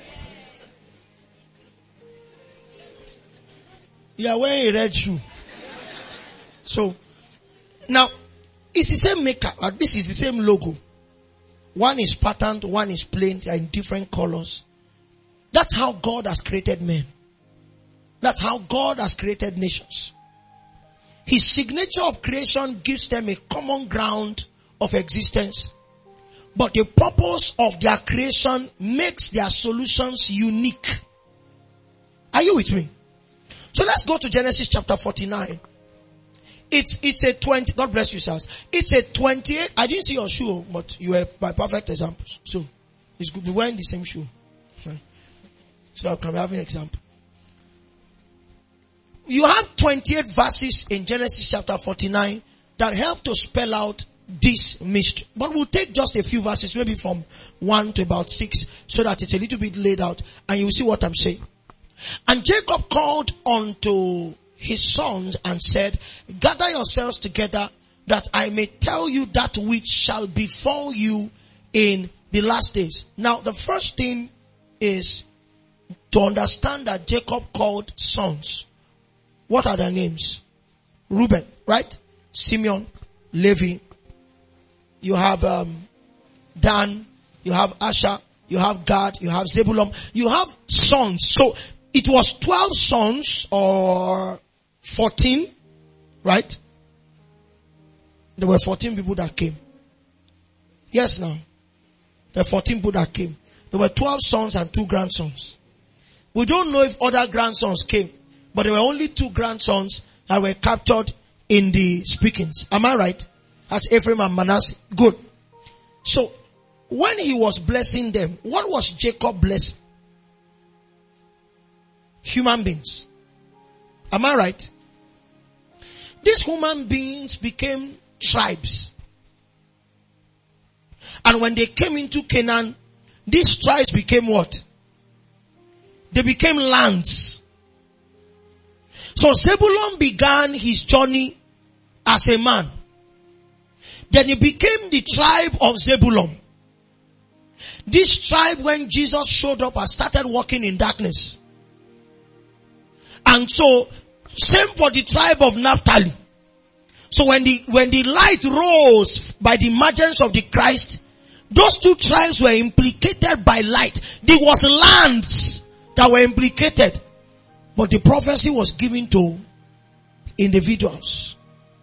You are wearing a red shoe. So, now, it's the same maker. This is the same logo. One is patterned, one is plain. They are in different colors. That's how God has created men. That's how God has created nations. His signature of creation gives them a common ground of existence. But the purpose of their creation makes their solutions unique. Are you with me? So let's go to Genesis chapter 49. It's a 20, God bless you, sirs. It's a 28, I didn't see your shoe, but you were by perfect examples. So, it's good to be wearing the same shoe. So I can be having an example. You have 28 verses in Genesis chapter 49 that help to spell out this mystery. But we'll take just a few verses, maybe from 1 to about 6, so that it's a little bit laid out, and you'll see what I'm saying. And Jacob called unto his sons and said, gather yourselves together that I may tell you that which shall befall you in the last days. Now, the first thing is to understand that Jacob called sons. What are their names? Reuben, right? Simeon, Levi. You have Dan, you have Asher, you have Gad, you have Zebulun. You have sons. So, it was 12 sons or 14, right? There were 14 people that came. Yes, now. There were 14 people that came. There were 12 sons and 2 grandsons. We don't know if other grandsons came, but there were only 2 grandsons that were captured in the speakings. Am I right? That's Ephraim and Manasseh. Good. So, when he was blessing them, what was Jacob blessing? Human beings. Am I right? These human beings became tribes. And when they came into Canaan, these tribes became what? They became lands. So Zebulun began his journey as a man. Then he became the tribe of Zebulun. This tribe, when Jesus showed up, has started walking in darkness. And so, same for the tribe of Naphtali. So when the light rose by the emergence of the Christ, those 2 tribes were implicated by light. There was lands that were implicated. But the prophecy was given to individuals.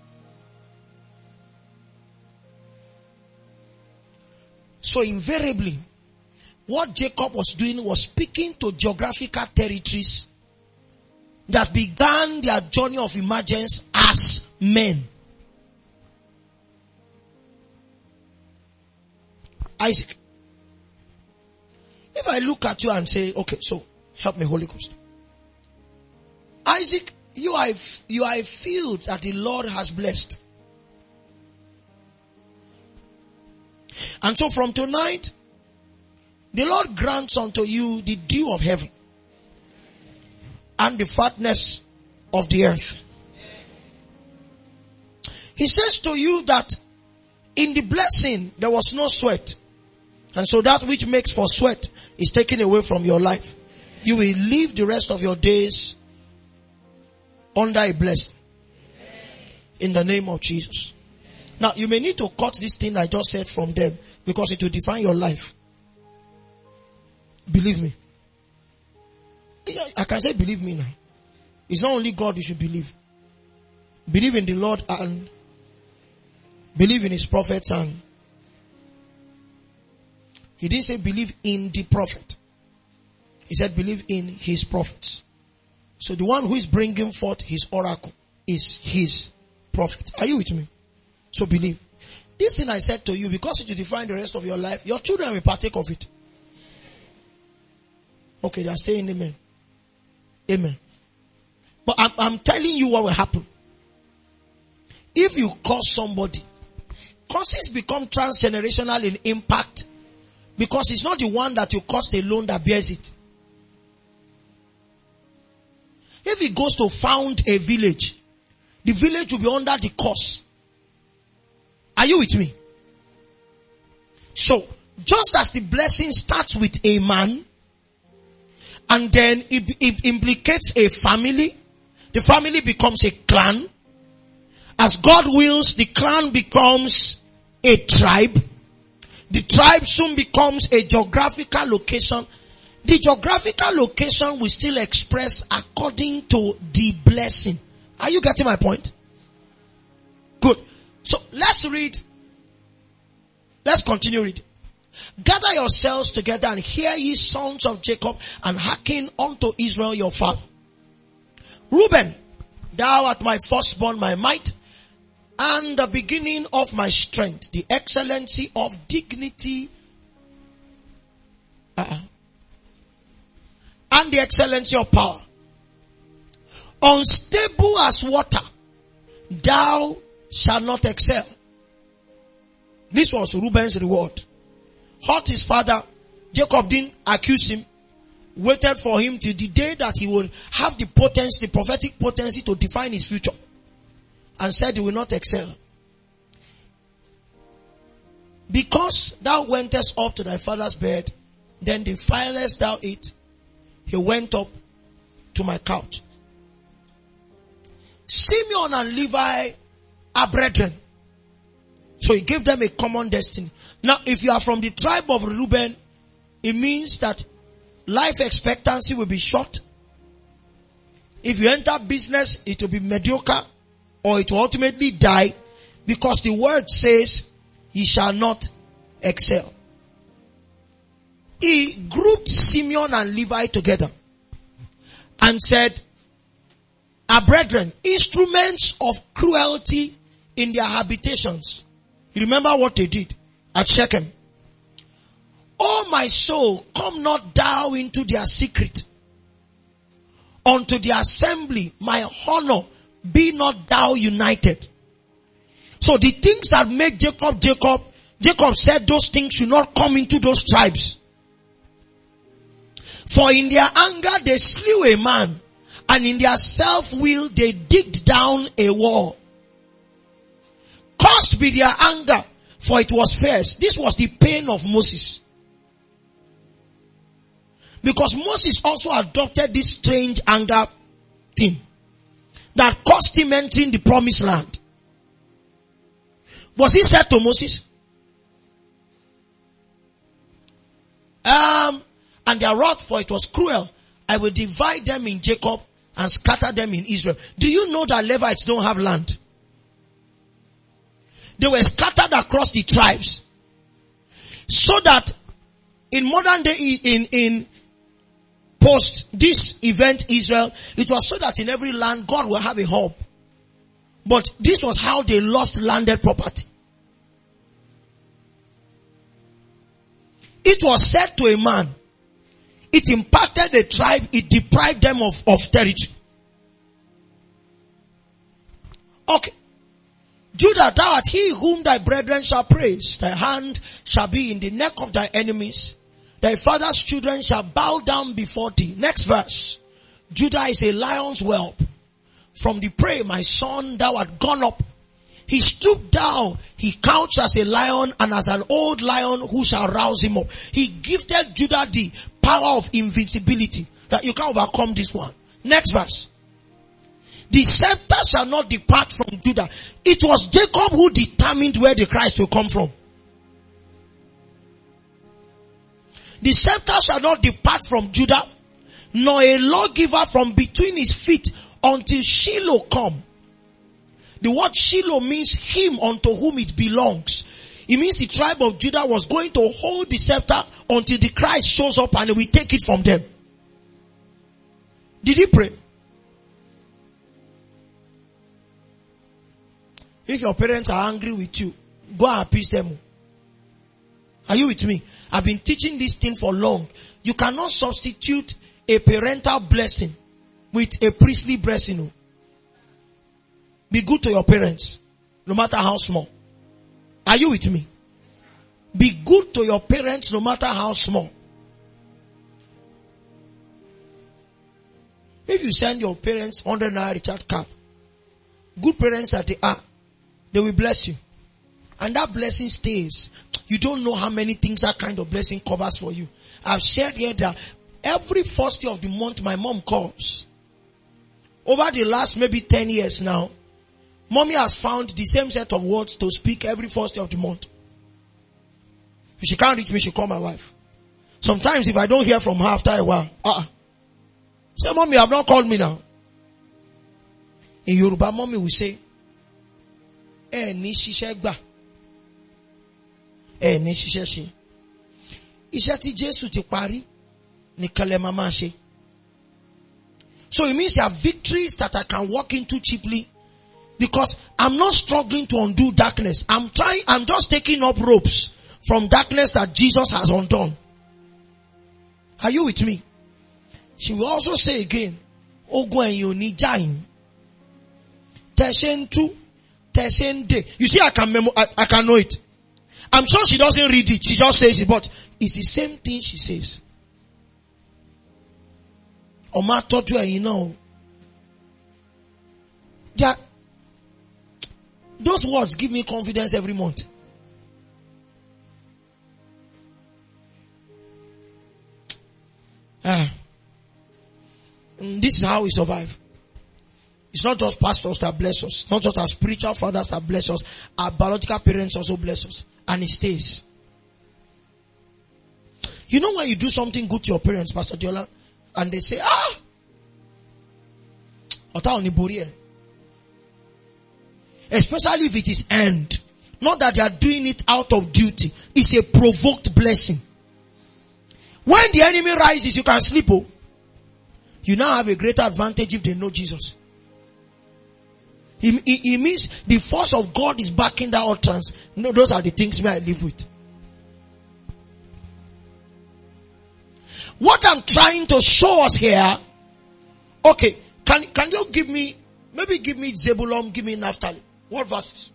So invariably, what Jacob was doing was speaking to geographical territories that began their journey of emergence as men. Isaac. If I look at you and say, okay, so help me, Holy Ghost. Isaac, you are a field that the Lord has blessed. And so from tonight, the Lord grants unto you the dew of heaven and the fatness of the earth. He says to you that in the blessing there was no sweat. And so that which makes for sweat is taken away from your life. You will live the rest of your days under a blessing. In the name of Jesus. Now you may need to cut this thing I just said from them, because it will define your life. Believe me. I can say believe me now. It's not only God you should believe. Believe in the Lord and believe in his prophets, and he didn't say believe in the prophet. He said believe in his prophets. So the one who is bringing forth his oracle is his prophet. Are you with me? So believe. This thing I said to you, because it will define the rest of your life, your children will partake of it. Okay, they are saying amen. Amen. But I'm telling you what will happen. If you curse somebody, curses become transgenerational in impact because it's not the one that you cursed alone that bears it. If he goes to found a village, the village will be under the curse. Are you with me? So, just as the blessing starts with a man, and then it implicates a family, the family becomes a clan. As God wills, the clan becomes a tribe. The tribe soon becomes a geographical location. The geographical location will still express according to the blessing. Are you getting my point? Good. So let's read. Let's continue reading. Gather yourselves together and hear ye sons of Jacob, and hearken unto Israel your father. Reuben, thou art my firstborn, my might, and the beginning of my strength, the excellency of dignity, and the excellency of power. Unstable as water, thou shalt not excel. This was Reuben's reward. Hurt his father. Jacob didn't accuse him. Waited for him till the day that he would have the potency, the prophetic potency to define his future. And said he will not excel. Because thou wentest up to thy father's bed, then defilest thou it. He went up to my couch. Simeon and Levi are brethren. So he gave them a common destiny. Now, if you are from the tribe of Reuben, it means that life expectancy will be short. If you enter business, it will be mediocre, or it will ultimately die, because the word says, ye shall not excel. He grouped Simeon and Levi together and said, our brethren, instruments of cruelty in their habitations. You remember what they did at Shechem? O my soul, come not thou into their secret. Unto the assembly, my honor, be not thou united. So the things that make Jacob said those things should not come into those tribes. For in their anger they slew a man, and in their self-will they digged down a wall. Cursed be their anger, for it was fierce. This was the pain of Moses. Because Moses also adopted this strange anger thing that cost him entering the promised land. Was he said to Moses? And their wrath, for it was cruel. I will divide them in Jacob and scatter them in Israel. Do you know that Levites don't have land? They were scattered across the tribes. So that in modern day, in post this event Israel, it was so that in every land God will have a hub. But this was how they lost landed property. It was said to a man, it impacted the tribe, it deprived them of territory. Okay. Judah, thou art he whom thy brethren shall praise. Thy hand shall be in the neck of thy enemies. Thy father's children shall bow down before thee. Next verse. Judah is a lion's whelp. From the prey, my son, thou art gone up. He stooped down. He couched as a lion, and as an old lion, who shall rouse him up. He gifted Judah the power of invincibility, that you can overcome this one. Next verse. The scepter shall not depart from Judah. It was Jacob who determined where the Christ will come from. The scepter shall not depart from Judah, nor a lawgiver from between his feet, until Shiloh come. The word Shiloh means him unto whom it belongs. It means the tribe of Judah was going to hold the scepter until the Christ shows up and he will take it from them. Did he pray? If your parents are angry with you, go and appease them. Are you with me? I've been teaching this thing for long. You cannot substitute a parental blessing with a priestly blessing. Be good to your parents, no matter how small. Are you with me? Be good to your parents, no matter how small. If you send your parents 100 naira recharge card, good parents that they are, they will bless you. And that blessing stays. You don't know how many things that kind of blessing covers for you. I've shared here that every first day of the month my mom calls. Over the last maybe 10 years now, mommy has found the same set of words to speak every first day of the month. If she can't reach me, she call my wife. Sometimes if I don't hear from her after a while, say, mommy, you have not called me now. In Yoruba, mommy will say, ni ṣiṣẹ́ gbà. Ni ṣiṣẹ́ ṣe. Iṣẹ́ tí Jésù ti parí, nìkan lẹ máa máa ṣe. So it means there are victories that I can walk into cheaply because I'm not struggling to undo darkness. I'm just taking up ropes from darkness that Jesus has undone. Are you with me? She will also say again, Ogun ẹ̀yin ò ní jà yín. Tẹ̀sẹ̀ ń tú, tẹ̀sẹ̀ ń dè. You see, I can know it. I'm sure she doesn't read it. She just says it, but it's the same thing she says. Oma tọ́jú ẹ̀yin náà. Those words give me confidence every month. This is how we survive. It's not just pastors that bless us. Not just our spiritual fathers that bless us. Our biological parents also bless us. And it stays. You know when you do something good to your parents, Pastor Diola, and they say, Ota oni bori e. Especially if it is earned. Not that they are doing it out of duty. It's a provoked blessing. When the enemy rises, you can sleep. You now have a greater advantage if they know Jesus. It means the force of God is backing that utterance. No, those are the things I live with. What I'm trying to show us here, okay, can you give me Zebulun, give me Naphtali. What verses?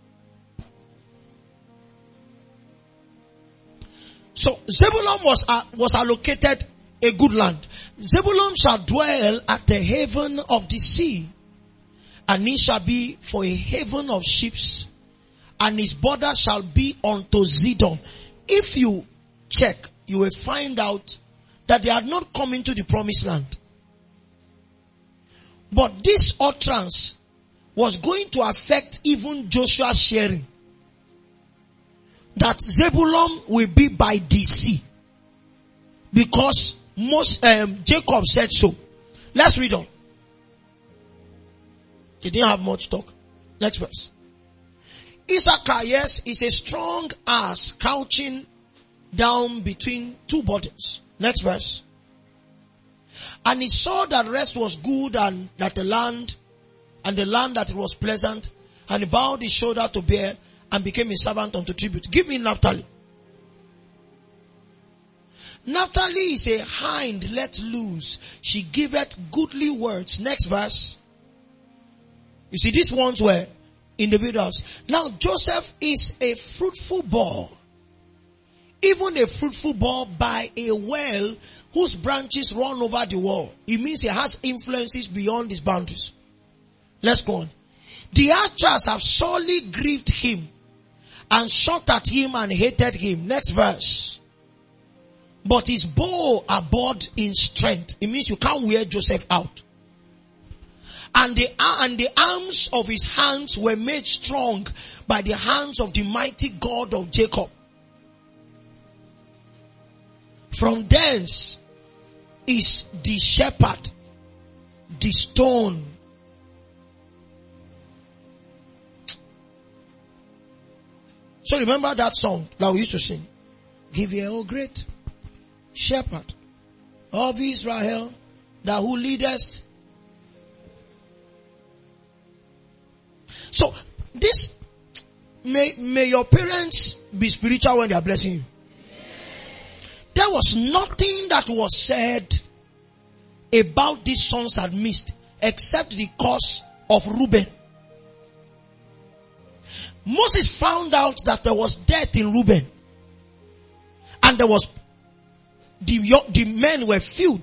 So Zebulun was allocated a good land. Zebulun shall dwell at the haven of the sea, and he shall be for a haven of ships, and his border shall be unto Zidon. If you check, you will find out that they had not come into the promised land. But this utterance was going to affect even Joshua's sharing. That Zebulun will be by the sea. Because Jacob said so. Let's read on. They didn't have much talk. Next verse. Issachar, yes, is a strong ass crouching down between two burdens. Next verse. And he saw that rest was good and that the land that it was pleasant, and he bowed his shoulder to bear and became a servant unto tribute. Give me Naphtali. Naphtali is a hind let loose. She giveth goodly words. Next verse. You see, these ones were individuals. Now Joseph is a fruitful boar. Even a fruitful boar by a well whose branches run over the wall. It means he has influences beyond his boundaries. Let's go on. The archers have sorely grieved him and shot at him and hated him. Next verse. But his bow abode in strength. It means you can't wear Joseph out. And the arms of his hands were made strong by the hands of the mighty God of Jacob. From thence is the shepherd, the stone. So remember that song that we used to sing. Give ye, O great shepherd of Israel, that who leadest. So this, may your parents be spiritual when they are blessing you. was nothing that was said about these sons had missed except the cause of Reuben. Moses found out that there was death in Reuben. And there was, the men were few.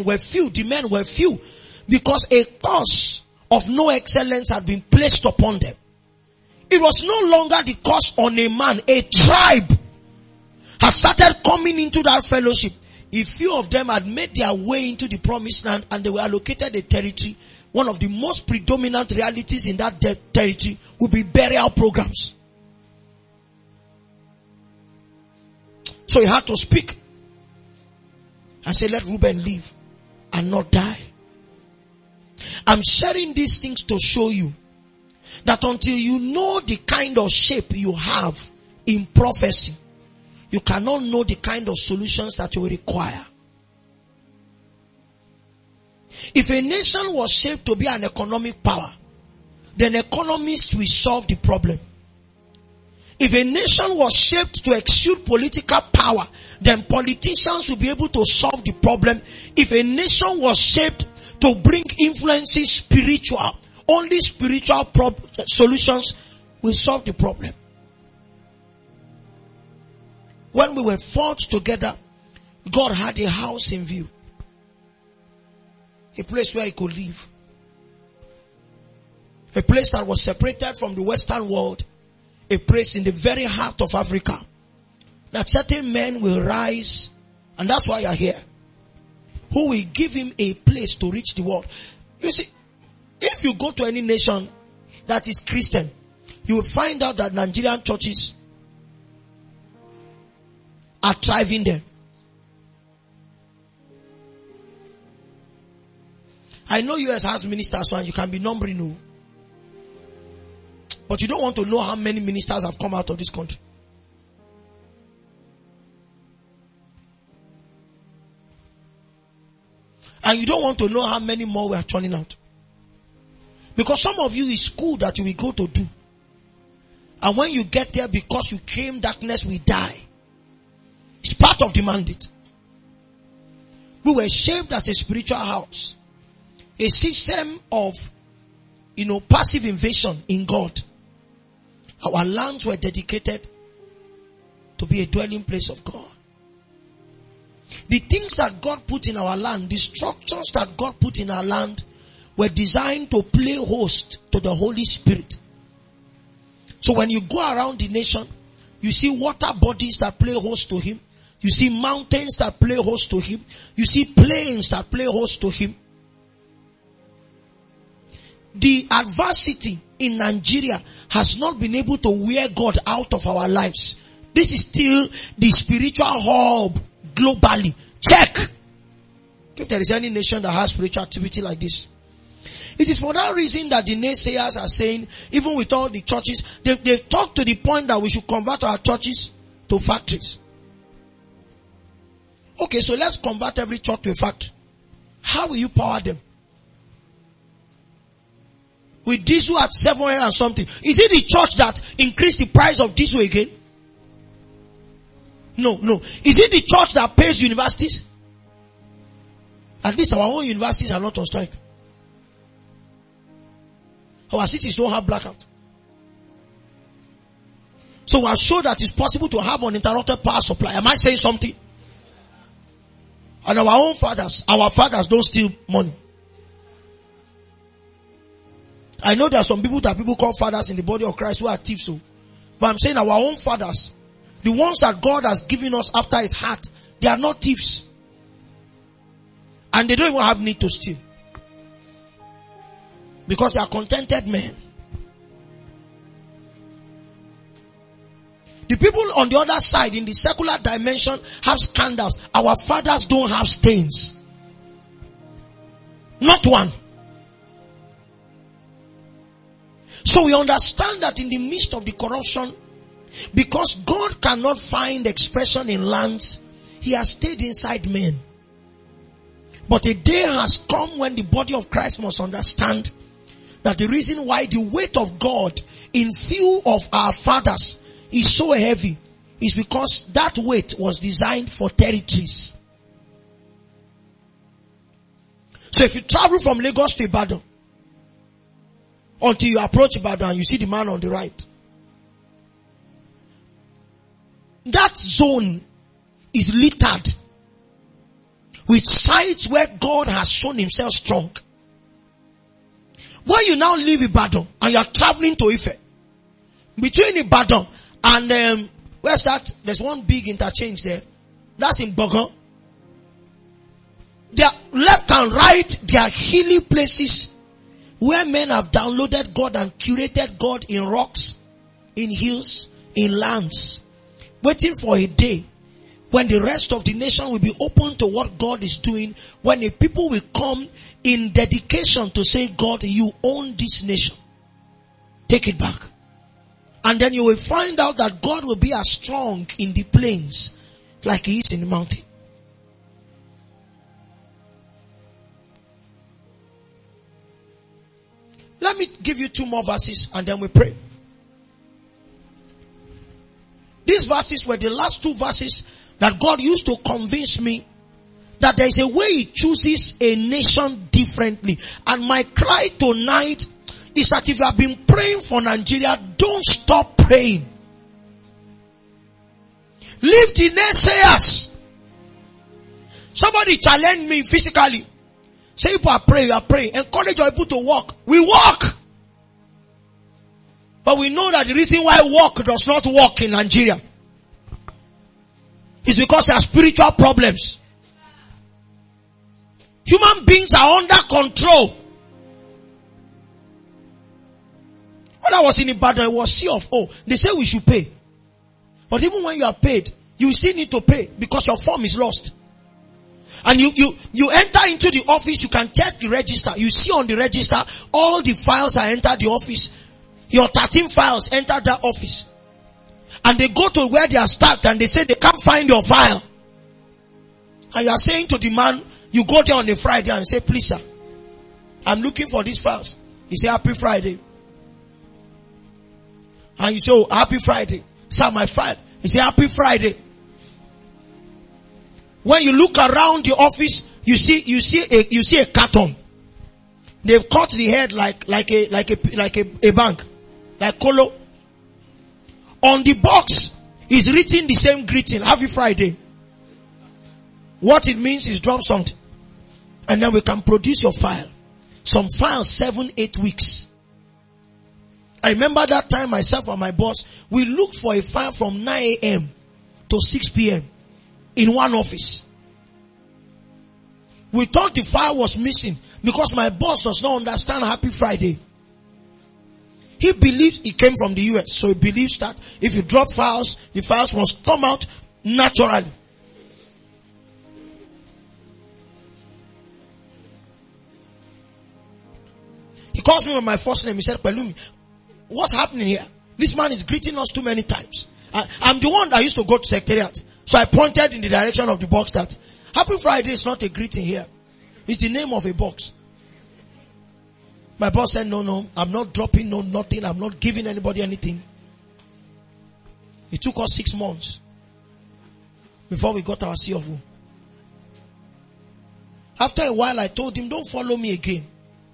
Because a curse of no excellence had been placed upon them. It was no longer the curse on a man. A tribe had started coming into that fellowship. A few of them had made their way into the promised land and they were allocated a territory. One of the most predominant realities in that territory would be burial programs. So he had to speak and say, let Reuben live and not die. I'm sharing these things to show you that until you know the kind of shape you have in prophecy, you cannot know the kind of solutions that you will require. If a nation was shaped to be an economic power, then economists will solve the problem. If a nation was shaped to exude political power, then politicians will be able to solve the problem. If a nation was shaped to bring influences spiritual, only spiritual solutions will solve the problem. When we were forged together, God had a house in view. A place where he could live. A place that was separated from the Western world. A place in the very heart of Africa. That certain men will rise, and that's why you're here, who will give him a place to reach the world. You see, if you go to any nation that is Christian, you will find out that Nigerian churches are thriving there. I know US has ministers, so you can be numbering who. But you don't want to know how many ministers have come out of this country. And you don't want to know how many more we are turning out. Because some of you, is school that you will go to do. And when you get there, because you came, darkness will die. It's part of the mandate. We were shaped as a spiritual house. A system of, passive invasion in God. Our lands were dedicated to be a dwelling place of God. The things that God put in our land, the structures that God put in our land, were designed to play host to the Holy Spirit. So when you go around the nation, you see water bodies that play host to him. You see mountains that play host to him. You see plains that play host to him. The adversity in Nigeria has not been able to wear God out of our lives. This is still the spiritual hub globally. Check. If there is any nation that has spiritual activity like this. It is for that reason that the naysayers are saying, even with all the churches, they've talked to the point that we should convert our churches to factories. Okay, so let's convert every church to a factory. How will you power them? With diesel at 700 and something. Is it the church that increased the price of diesel again? No. Is it the church that pays universities? At least our own universities are not on strike. Our cities don't have blackout. So we are sure that it's possible to have uninterrupted power supply. Am I saying something? And our fathers don't steal money. I know there are some people that people call fathers in the body of Christ who are thieves. But I'm saying our own fathers, the ones that God has given us after his heart, they are not thieves. And they don't even have need to steal. Because they are contented men. The people on the other side, in the secular dimension, have scandals. Our fathers don't have stains. Not one. So we understand that in the midst of the corruption, because God cannot find expression in lands, he has stayed inside men. But a day has come when the body of Christ must understand that the reason why the weight of God in few of our fathers is so heavy is because that weight was designed for territories. So if you travel from Lagos to Ibadan, until you approach Ibadan and you see the man on the right, that zone is littered with sites where God has shown himself strong. When you now leave Ibadan and you are traveling to Ife, between Ibadan and where's that? There's one big interchange there. That's in Bogon. They are left and right. They are hilly places where men have downloaded God and curated God in rocks, in hills, in lands, waiting for a day when the rest of the nation will be open to what God is doing, when the people will come in dedication to say, God, you own this nation. Take it back. And then you will find out that God will be as strong in the plains like he is in the mountain. Let me give you 2 more verses and then we pray. These verses were the last 2 verses that God used to convince me that there is a way he chooses a nation differently. And my cry tonight is that if you have been praying for Nigeria, don't stop praying. Leave the naysayers. Somebody challenged me physically. Say people are praying, you are praying. Encourage your people to walk. We walk. But we know that the reason why walk does not work in Nigeria is because there are spiritual problems. Human beings are under control. When I was in Ibadan, it was CFO. They say we should pay. But even when you are paid, you still need to pay because your form is lost. And you enter into the office, you can check the register. You see on the register, all the files are entered the office. Your 13 files enter that office. And they go to where they are stacked and they say they can't find your file. And you are saying to the man, you go there on a Friday and say, please sir, I'm looking for these files. He say, happy Friday. And you say, oh, happy Friday. Sir, my file. He say, happy Friday. When you look around the office, you see a carton. They've cut the head like a bank, like Kolo. On the box is written the same greeting, happy Friday. What it means is drop something. And then we can produce your file. Some files 7-8 weeks. I remember that time myself and my boss, we looked for a file from 9 a.m. to 6 p.m. in one office. We thought the file was missing because my boss does not understand Happy Friday. He believes it came from the US, so he believes that if you drop files, the files must come out naturally. He calls me with my first name. He said, Pelumi, what's happening here? This man is greeting us too many times. I'm the one that used to go to secretariat. So I pointed in the direction of the box that Happy Friday is not a greeting here. It's the name of a box. My boss said, no, I'm not dropping nothing. I'm not giving anybody anything. It took us 6 months before we got our CFO. After a while, I told him, don't follow me again.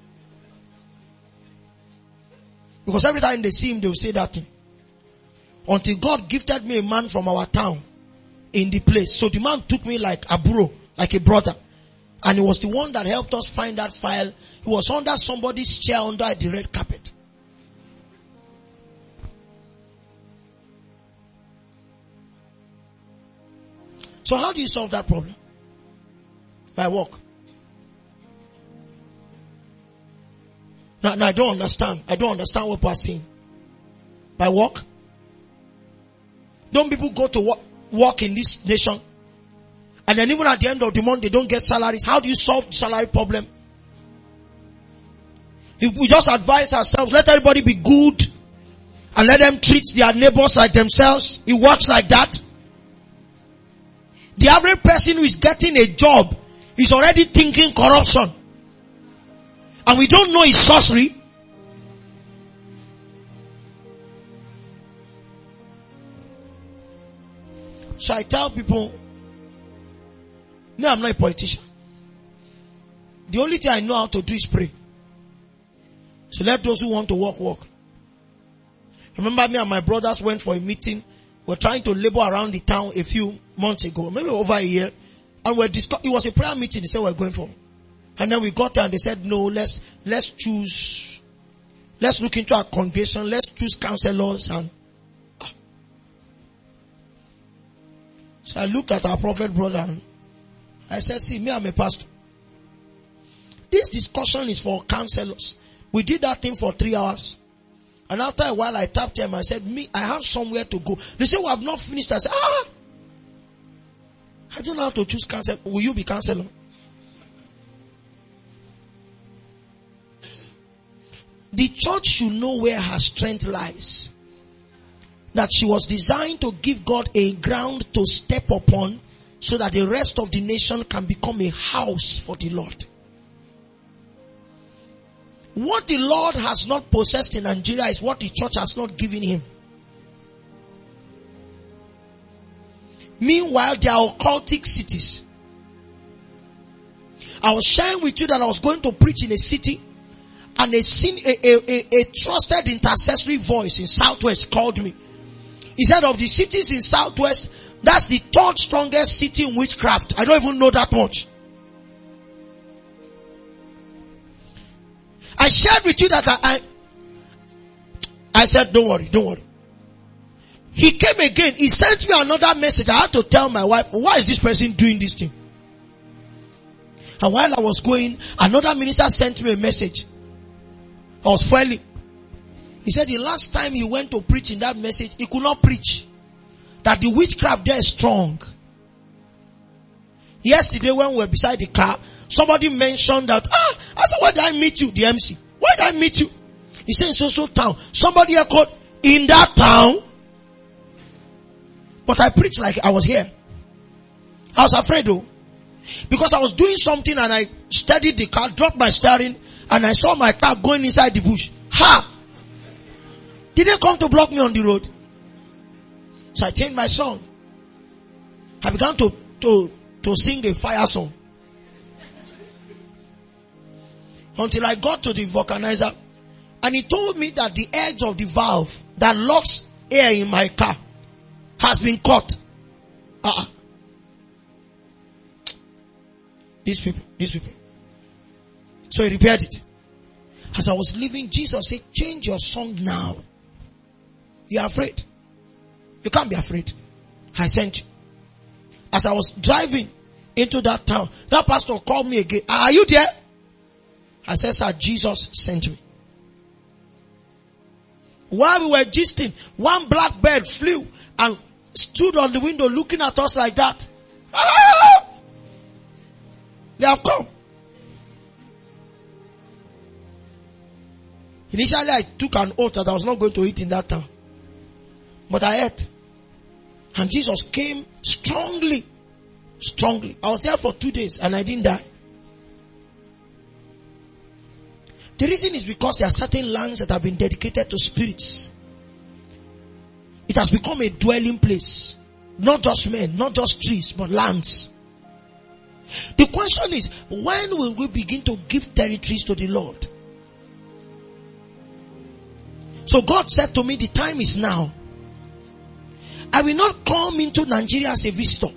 Because every time they see him, they will say that thing. Until God gifted me a man from our town in the place. So the man took me like a bro, like a brother. And he was the one that helped us find that file. He was under somebody's chair under the red carpet. So how do you solve that problem? By work. Now I don't understand. I don't understand what people are saying. By work? Don't people go to work in this nation? And then even at the end of the month, they don't get salaries. How do you solve the salary problem? We just advise ourselves, let everybody be good and let them treat their neighbors like themselves. It works like that. The average person who is getting a job is already thinking corruption. And we don't know it's sorcery. So I tell people, no, I'm not a politician. The only thing I know how to do is pray. So let those who want to walk. Remember, me and my brothers went for a meeting. We're trying to labor around the town a few months ago, maybe over a year. And it was a prayer meeting they said we're going for. And then we got there and they said, no, let's choose, let's look into our congregation, let's choose counselors. And so I looked at our prophet brother and I said, see, me, I'm a pastor. This discussion is for counselors. We did that thing for 3 hours. And after a while I tapped them and said, me, I have somewhere to go. They said, we have not finished. I said, I don't know how to choose counselor. Will you be counselor? The church should know where her strength lies. That she was designed to give God a ground to step upon so that the rest of the nation can become a house for the Lord. What the Lord has not possessed in Nigeria is what the church has not given him. Meanwhile, there are occultic cities. I was sharing with you that I was going to preach in a city, and a trusted intercessory voice in Southwest called me. He said, of the cities in Southwest, that's the third strongest city in witchcraft. I don't even know that much. I shared with you that I said, don't worry. He came again. He sent me another message. I had to tell my wife, why is this person doing this thing? And while I was going, another minister sent me a message. I was failing. He said the last time he went to preach in that message, he could not preach. That the witchcraft there is strong. Yesterday when we were beside the car, somebody mentioned that, I said, where did I meet you? The MC. Where did I meet you? He said, so town. Somebody echoed, in that town. But I preached like I was here. I was afraid though. Because I was doing something and I steadied the car, dropped my steering, and I saw my car going inside the bush. Did they come to block me on the road? So I changed my song. I began to sing a fire song. Until I got to the vulcanizer. And he told me that the edge of the valve that locks air in my car has been cut. These people. So he repaired it. As I was leaving, Jesus said, change your song now. You're afraid. You can't be afraid. I sent you. As I was driving into that town, that pastor called me again. Are you there? I said, sir, Jesus sent me. While we were gisting, one black bird flew and stood on the window looking at us like that. They have come. Initially I took an oath that I was not going to eat in that town. But I ate. And Jesus came strongly. I was there for 2 days and I didn't die. The reason is because there are certain lands that have been dedicated to spirits. It has become a dwelling place. Not just men, not just trees, but lands. The question is, when will we begin to give territories to the Lord? So God said to me, the time is now. I will not come into Nigeria as a visitor.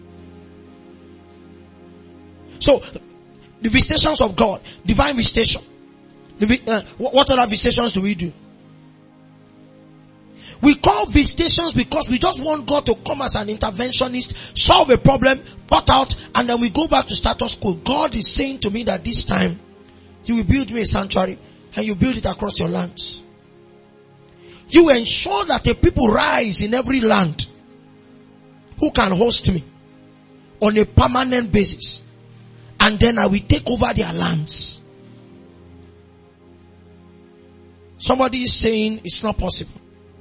So, the visitations of God, divine visitation. What other visitations do we do? We call visitations because we just want God to come as an interventionist, solve a problem, cut out, and then we go back to status quo. God is saying to me that this time, you will build me a sanctuary, and you build it across your lands. You ensure that the people rise in every land who can host me on a permanent basis. And then I will take over their lands. Somebody is saying it's not possible.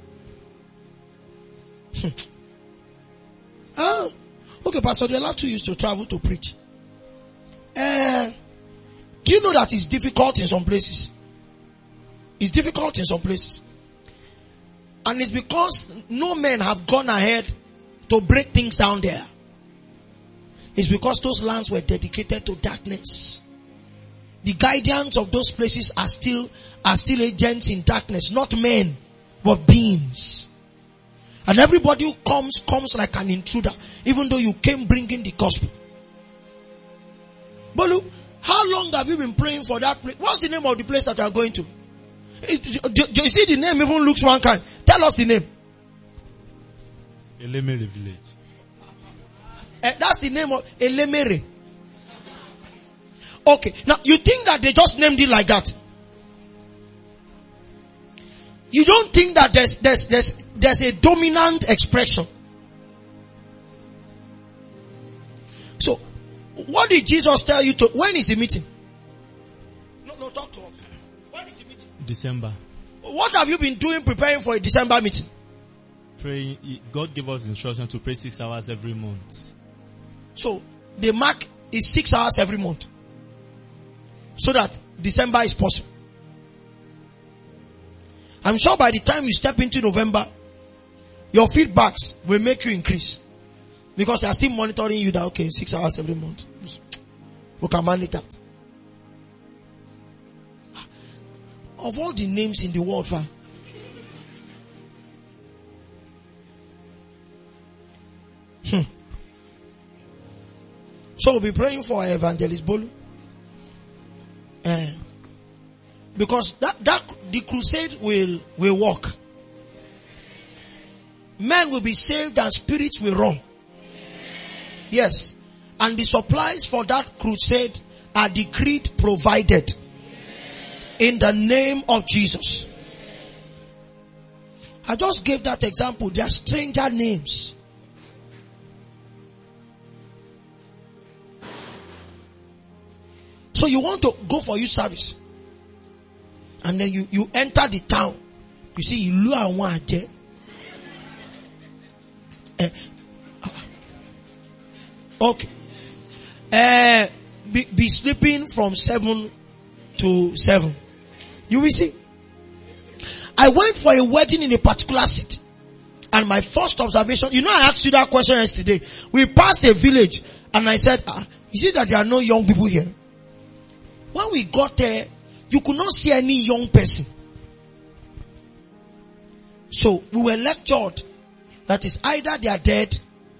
Okay, Pastor, there are too used to travel to preach. Do you know that it's difficult in some places? It's difficult in some places. And it's because no men have gone ahead to break things down there. It's because those lands were dedicated to darkness. The guardians of those places are still agents in darkness, not men, but beings. And everybody who comes like an intruder, even though you came bringing the gospel. Bolu, how long have you been praying for that place? What's the name of the place that you are going to? Do you see the name even looks one kind? Tell us the name. Elemere village. That's the name of Elemere. Okay. Now, you think that they just named it like that? You don't think that there's a dominant expression? So, what did Jesus tell you to, when is the meeting? No, talk to us. When is the meeting? December. What have you been doing preparing for a December meeting? Praying. God gave us instruction to pray 6 hours every month. So, the mark is 6 hours every month. So that December is possible. I'm sure by the time you step into November, your feedbacks will make you increase. Because they are still monitoring you that, okay, 6 hours every month. We can manage that. Of all the names in the world, So we'll be praying for Evangelist Bolu. Because the crusade will work. Men will be saved and spirits will run. Yes. And the supplies for that crusade are decreed, provided. In the name of Jesus. I just gave that example. They are stranger names. So you want to go for youth service. And then you enter the town. You see, Ilu Awaje. Okay. Be sleeping from 7 to 7. You will see. I went for a wedding in a particular city. And my first observation, I asked you that question yesterday. We passed a village and I said, you see that there are no young people here? When we got there, you could not see any young person. So we were lectured that is either they are dead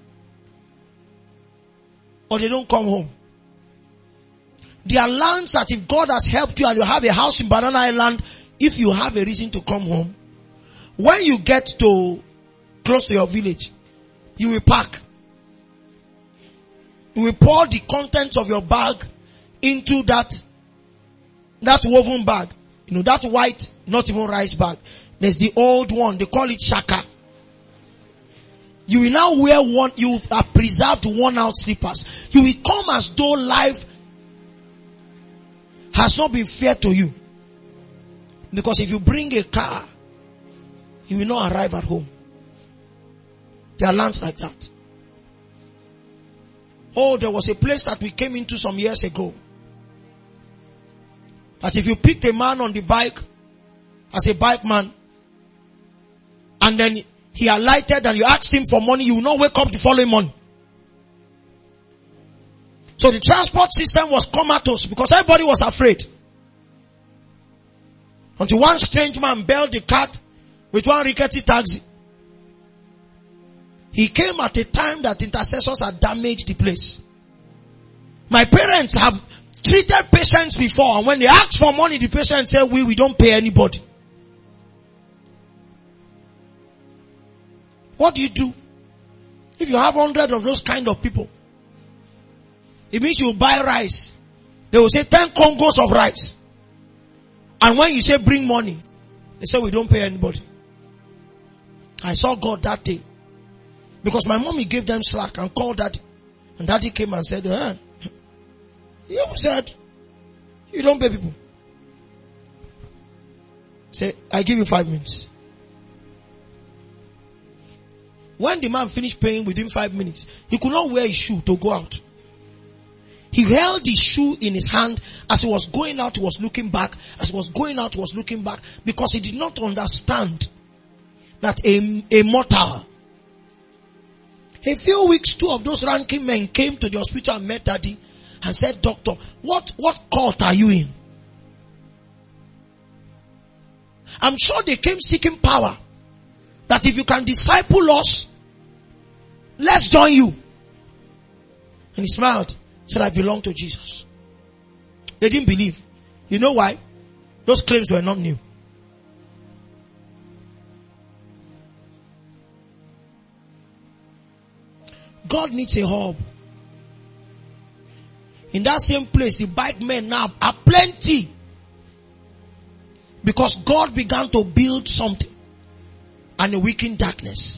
or they don't come home. There are lands that if God has helped you and you have a house in Banana Island, if you have a reason to come home, when you get to close to your village, you will pack. You will pour the contents of your bag into that woven bag. That white, not even rice bag. There's the old one. They call it shaka. You will now wear one, you have preserved worn out slippers. You will come as though life has not been fair to you. Because if you bring a car, you will not arrive at home. There are lands like that. Oh, there was a place that we came into some years ago. That if you picked a man on the bike as a bike man, and then he alighted and you asked him for money, you will not wake up the following morning. So the transport system was comatose because everybody was afraid. Until one strange man bailed the cart with one rickety taxi. He came at a time that intercessors had damaged the place. My parents have treated patients before, and when they ask for money, the patient said, we don't pay anybody. What do you do? If you have 100 of those kind of people, it means you buy rice. They will say 10 Congos of rice. And when you say bring money, they say we don't pay anybody. I saw God that day. Because my mommy gave them slack and called daddy. And daddy came and said, you said, you don't pay people. Say, I give you 5 minutes. When the man finished paying within 5 minutes, he could not wear his shoe to go out. He held his shoe in his hand. As he was going out, he was looking back. As he was going out, he was looking back. Because he did not understand that a mortal, A few weeks, 2 of those ranking men came to the hospital and met Daddy and said, doctor, what cult are you in? I'm sure they came seeking power. That if you can disciple us, let's join you. And he smiled, said, I belong to Jesus. They didn't believe. You know why? Those claims were not new. God needs a hub. In that same place, the bike men now are plenty. Because God began to build something. And a weakened darkness.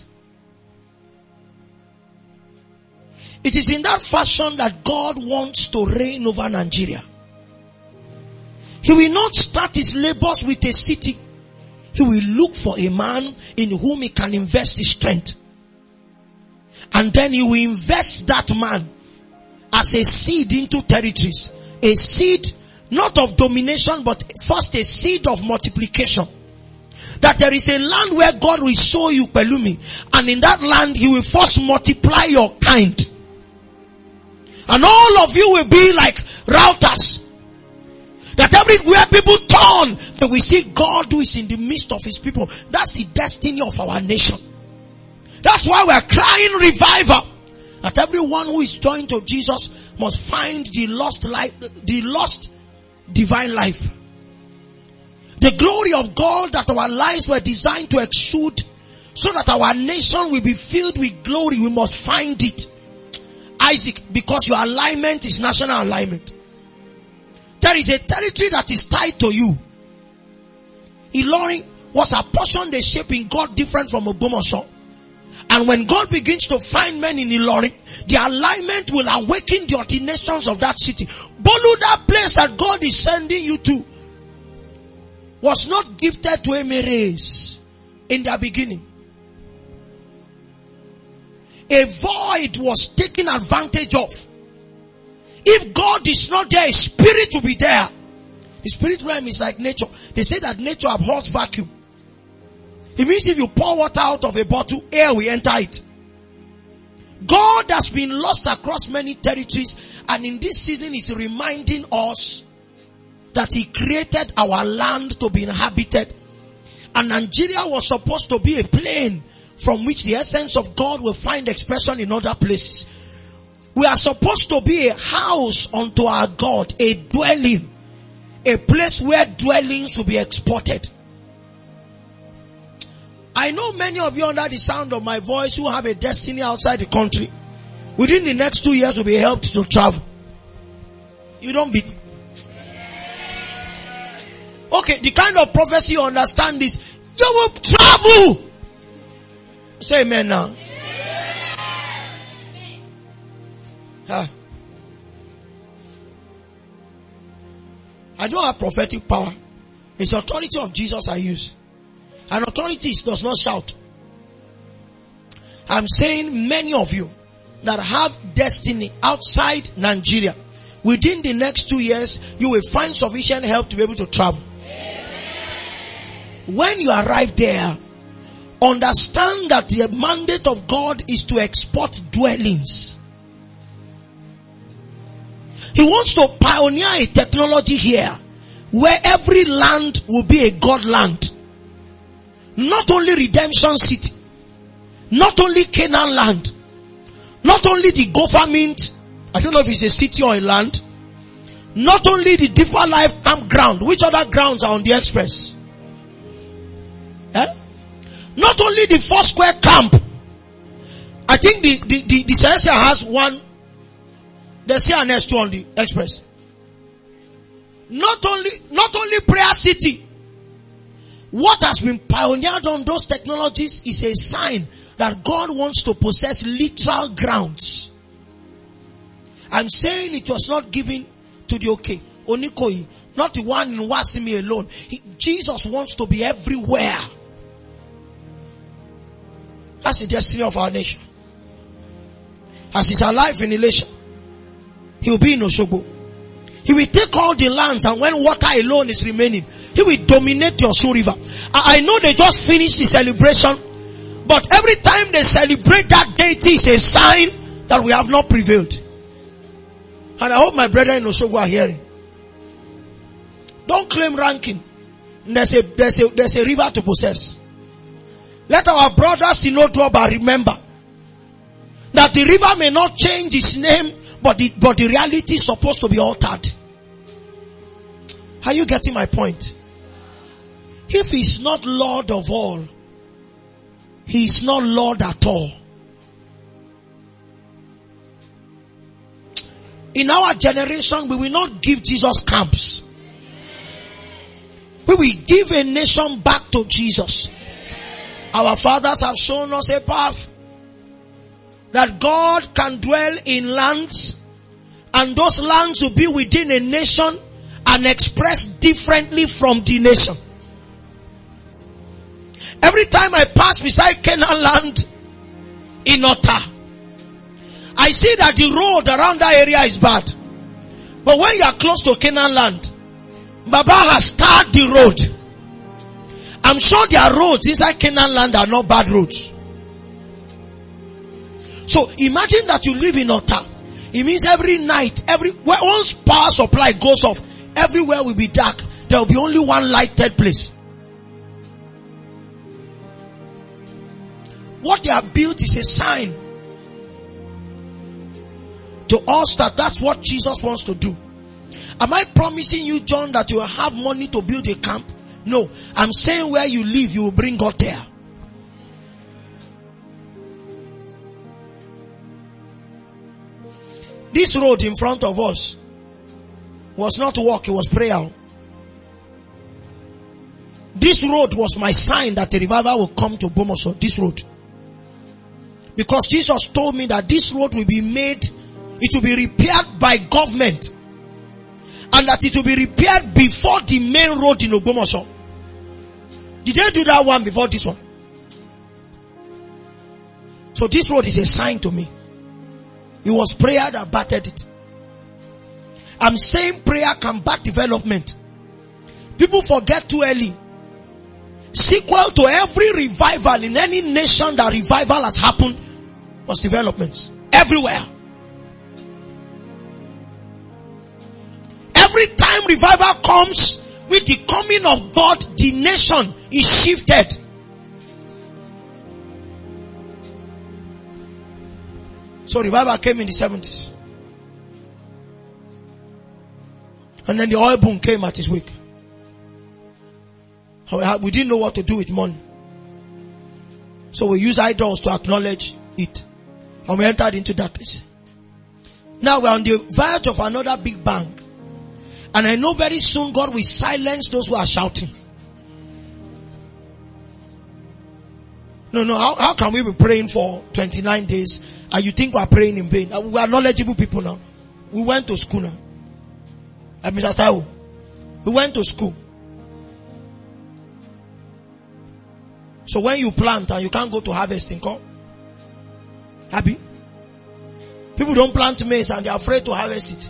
It is in that fashion that God wants to reign over Nigeria. He will not start his labors with a city. He will look for a man in whom he can invest his strength. And then he will invest that man as a seed into territories. A seed not of domination, but first a seed of multiplication. That there is a land where God will show you Pelumi, and in that land he will first multiply your kind. And all of you will be like routers. That everywhere people turn, they will see God who is in the midst of his people. That's the destiny of our nation. That's why we're crying revival. That everyone who is joined to Jesus must find the lost life, the lost divine life. The glory of God that our lives were designed to exude, so that our nation will be filled with glory. We must find it. Isaac, because your alignment is national alignment. There is a territory that is tied to you. Ilorin was apportioned a shape in God different from Ogbomoso. And when God begins to find men in Ilorin, the alignment will awaken the ordinations of that city. Bolu, that place that God is sending you to, was not gifted to Emirates in their beginning. A void was taken advantage of. If God is not there, a spirit will be there. The spirit realm is like nature. They say that nature abhors vacuum. It means if you pour water out of a bottle, air will enter it. God has been lost across many territories, and in this season is reminding us that he created our land to be inhabited. And Nigeria was supposed to be a plane from which the essence of God will find expression in other places. We are supposed to be a house unto our God, a dwelling, a place where dwellings will be exported. I know many of you under the sound of my voice who have a destiny outside the country. Within the next 2 years will be helped to travel. You don't be. Okay, the kind of prophecy you understand is, you will travel. Say amen now. I don't have prophetic power. It's the authority of Jesus I use. And authority does not shout. I'm saying many of you that have destiny outside Nigeria, within the next 2 years, you will find sufficient help to be able to travel. When you arrive there, understand that the mandate of God is to export dwellings. He wants to pioneer a technology here where every land will be a God land. Not only Redemption City, not only Canaan land, not only the government, I don't know if it's a city or a land, not only the Deeper Life campground, which other grounds are on the express? Not only the Foursquare camp. I think the Celestia has one. There's CNS 2 on the express. Not only Prayer City. What has been pioneered on those technologies is a sign that God wants to possess literal grounds. I'm saying it was not given to the Onikoyi, not the one in Wasimi alone. Jesus wants to be everywhere. That's the destiny of our nation. As he's alive in Elisha, he will be in Osogbo. He will take all the lands, and when water alone is remaining, he will dominate the Osun River. I know they just finished the celebration But every time they celebrate that deity is a sign that we have not prevailed. And I hope my brethren in Osogbo are hearing. Don't claim ranking. There's a river to possess. Let our brothers in Oduoba remember that the river may not change its name, but the reality is supposed to be altered. Are you getting my point? If he's not Lord of all, he is not Lord at all. In our generation, we will not give Jesus camps. We will give a nation back to Jesus. Our fathers have shown us a path that God can dwell in lands, and those lands will be within a nation and expressed differently from the nation. Every time I pass beside Canaan land in Otta, I see that the road around that area is bad. But when you are close to Canaan land, Baba has tarred the road. I'm sure there are roads inside Canaan land are not bad roads. So imagine that you live in Otta. It means every night, once power supply goes off, everywhere will be dark. There will be only one lighted place. What they have built is a sign to us that that's what Jesus wants to do. Am I promising you, John, that you will have money to build a camp? No. I'm saying where you live, you will bring God there. This road in front of us was not walk, it was prayer. This road was my sign that the revival will come to Bomoso. This road. Because Jesus told me that this road will be made, it will be repaired by government. And that it will be repaired before the main road in Ogbomoso. Did they do that one before this one? So this road is a sign to me. It was prayer that battered it. I'm saying prayer can back development. People forget too early. Sequel to every revival in any nation that revival has happened was developments. Everywhere. Every time revival comes, with the coming of God, the nation is shifted. So revival came in the 70s. And then the oil boom came at its wake. We didn't know what to do with money. So we use idols to acknowledge it. And we entered into darkness. Now we're on the verge of another big bang. And I know very soon God will silence those who are shouting. No, how can we be praying for 29 days and you think we are praying in vain? We are knowledgeable people now. We went to school now. Mr. Taiwo, we went to school. So when you plant and you can't go to harvesting, come. Happy? People don't plant maize and they're afraid to harvest it.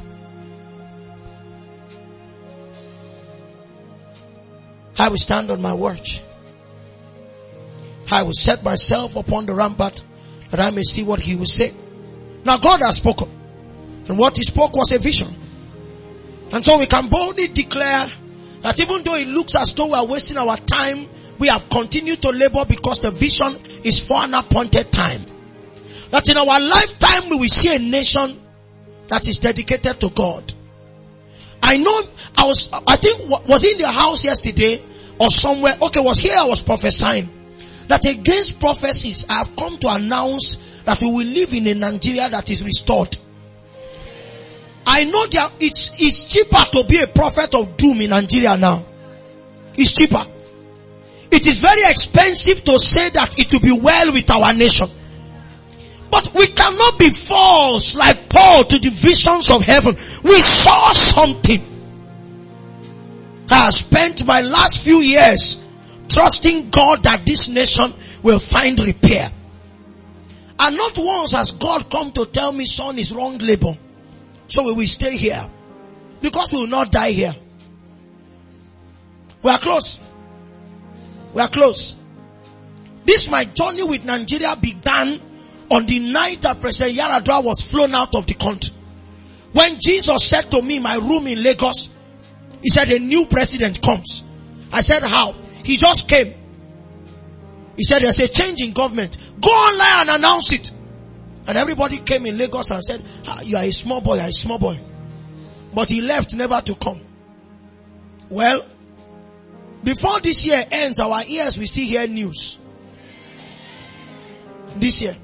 I will stand on my word. I will set myself upon the rampart that I may see what he will say. Now God has spoken. And what he spoke was a vision. And so we can boldly declare that even though it looks as though we are wasting our time, we have continued to labor because the vision is for an appointed time. That in our lifetime we will see a nation that is dedicated to God. I know I think was in the house yesterday or somewhere. Okay, was here I was prophesying that against prophecies I have come to announce that we will live in a Nigeria that is restored. I know that it's cheaper to be a prophet of doom in Nigeria now. It's cheaper. It is very expensive to say that it will be well with our nation. But we cannot be false like Paul to the visions of heaven. We saw something. I have spent my last few years trusting God that this nation will find repair. And not once has God come to tell me, son, is wrong labor. So we will stay here. Because we will not die here. We are close. We are close. This my journey with Nigeria began on the night that President Yar'Adua was flown out of the country. When Jesus said to me in my room in Lagos, he said a new president comes. I said how? He just came. He said there's a change in government. Go online and announce it. And everybody came in Lagos and said, you are a small boy, you are a small boy. But he left never to come. Well, before this year ends, our ears will still hear news. This year.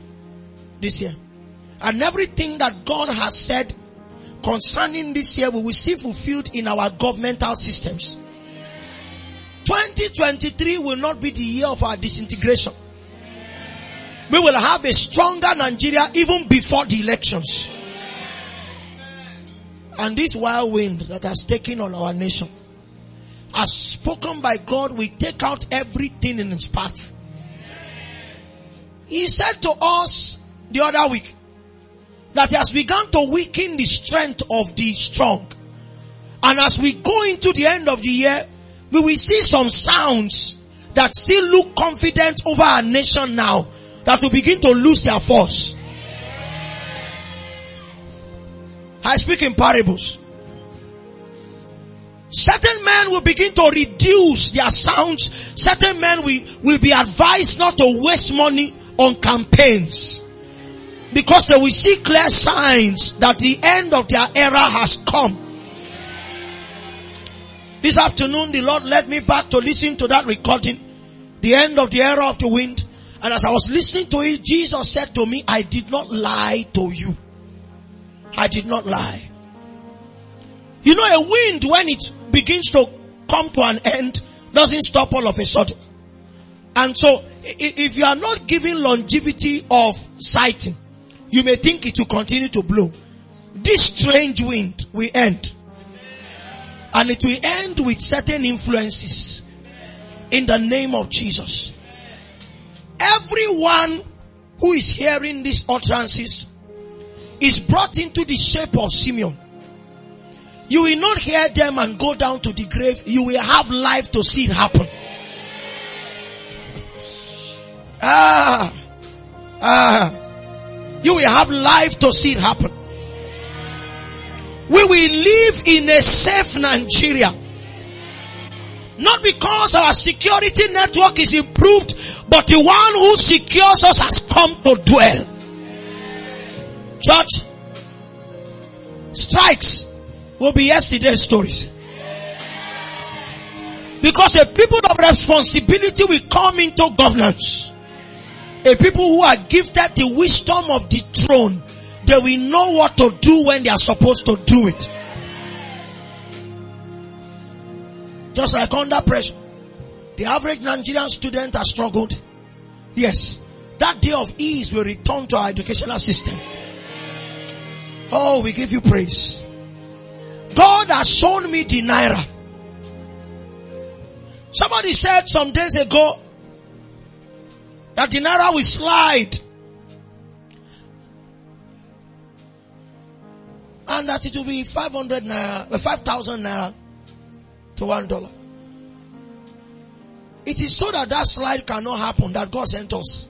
And everything that God has said concerning this year, we will see fulfilled in our governmental systems. 2023 will not be the year of our disintegration. We will have a stronger Nigeria even before the elections. And this wild wind that has taken on our nation, as spoken by God, will take out everything in its path. He said to us the other week that he has begun to weaken the strength of the strong. And as we go into the end of the year, we will see some sounds that still look confident over our nation now, that will begin to lose their force. I speak in parables. Certain men will begin to reduce their sounds. Certain men will be advised not to waste money on campaigns, because they will see clear signs that the end of their era has come. This afternoon, the Lord led me back to listen to that recording, the end of the era of the wind. And as I was listening to it, Jesus said to me, I did not lie to you. I did not lie. You know, a wind, when it begins to come to an end, doesn't stop all of a sudden. And so, if you are not given longevity of sighting, you may think it will continue to blow. This strange wind will end. And it will end with certain influences. In the name of Jesus. Everyone who is hearing these utterances is brought into the shape of Simeon. You will not hear them and go down to the grave. You will have life to see it happen. You will have life to see it happen. We will live in a safe Nigeria. Not because our security network is improved, but the one who secures us has come to dwell. Church, strikes will be yesterday's stories. Because a people of responsibility will come into governance. A people who are gifted the wisdom of the throne, they will know what to do when they are supposed to do it. Just like under pressure. The average Nigerian student has struggled. Yes. That day of ease will return to our educational system. Oh, we give you praise. God has shown me the Naira. Somebody said some days ago that the Naira will slide. And that it will be 500 Naira, 5,000 Naira to $1. It is so that slide cannot happen that God sent us.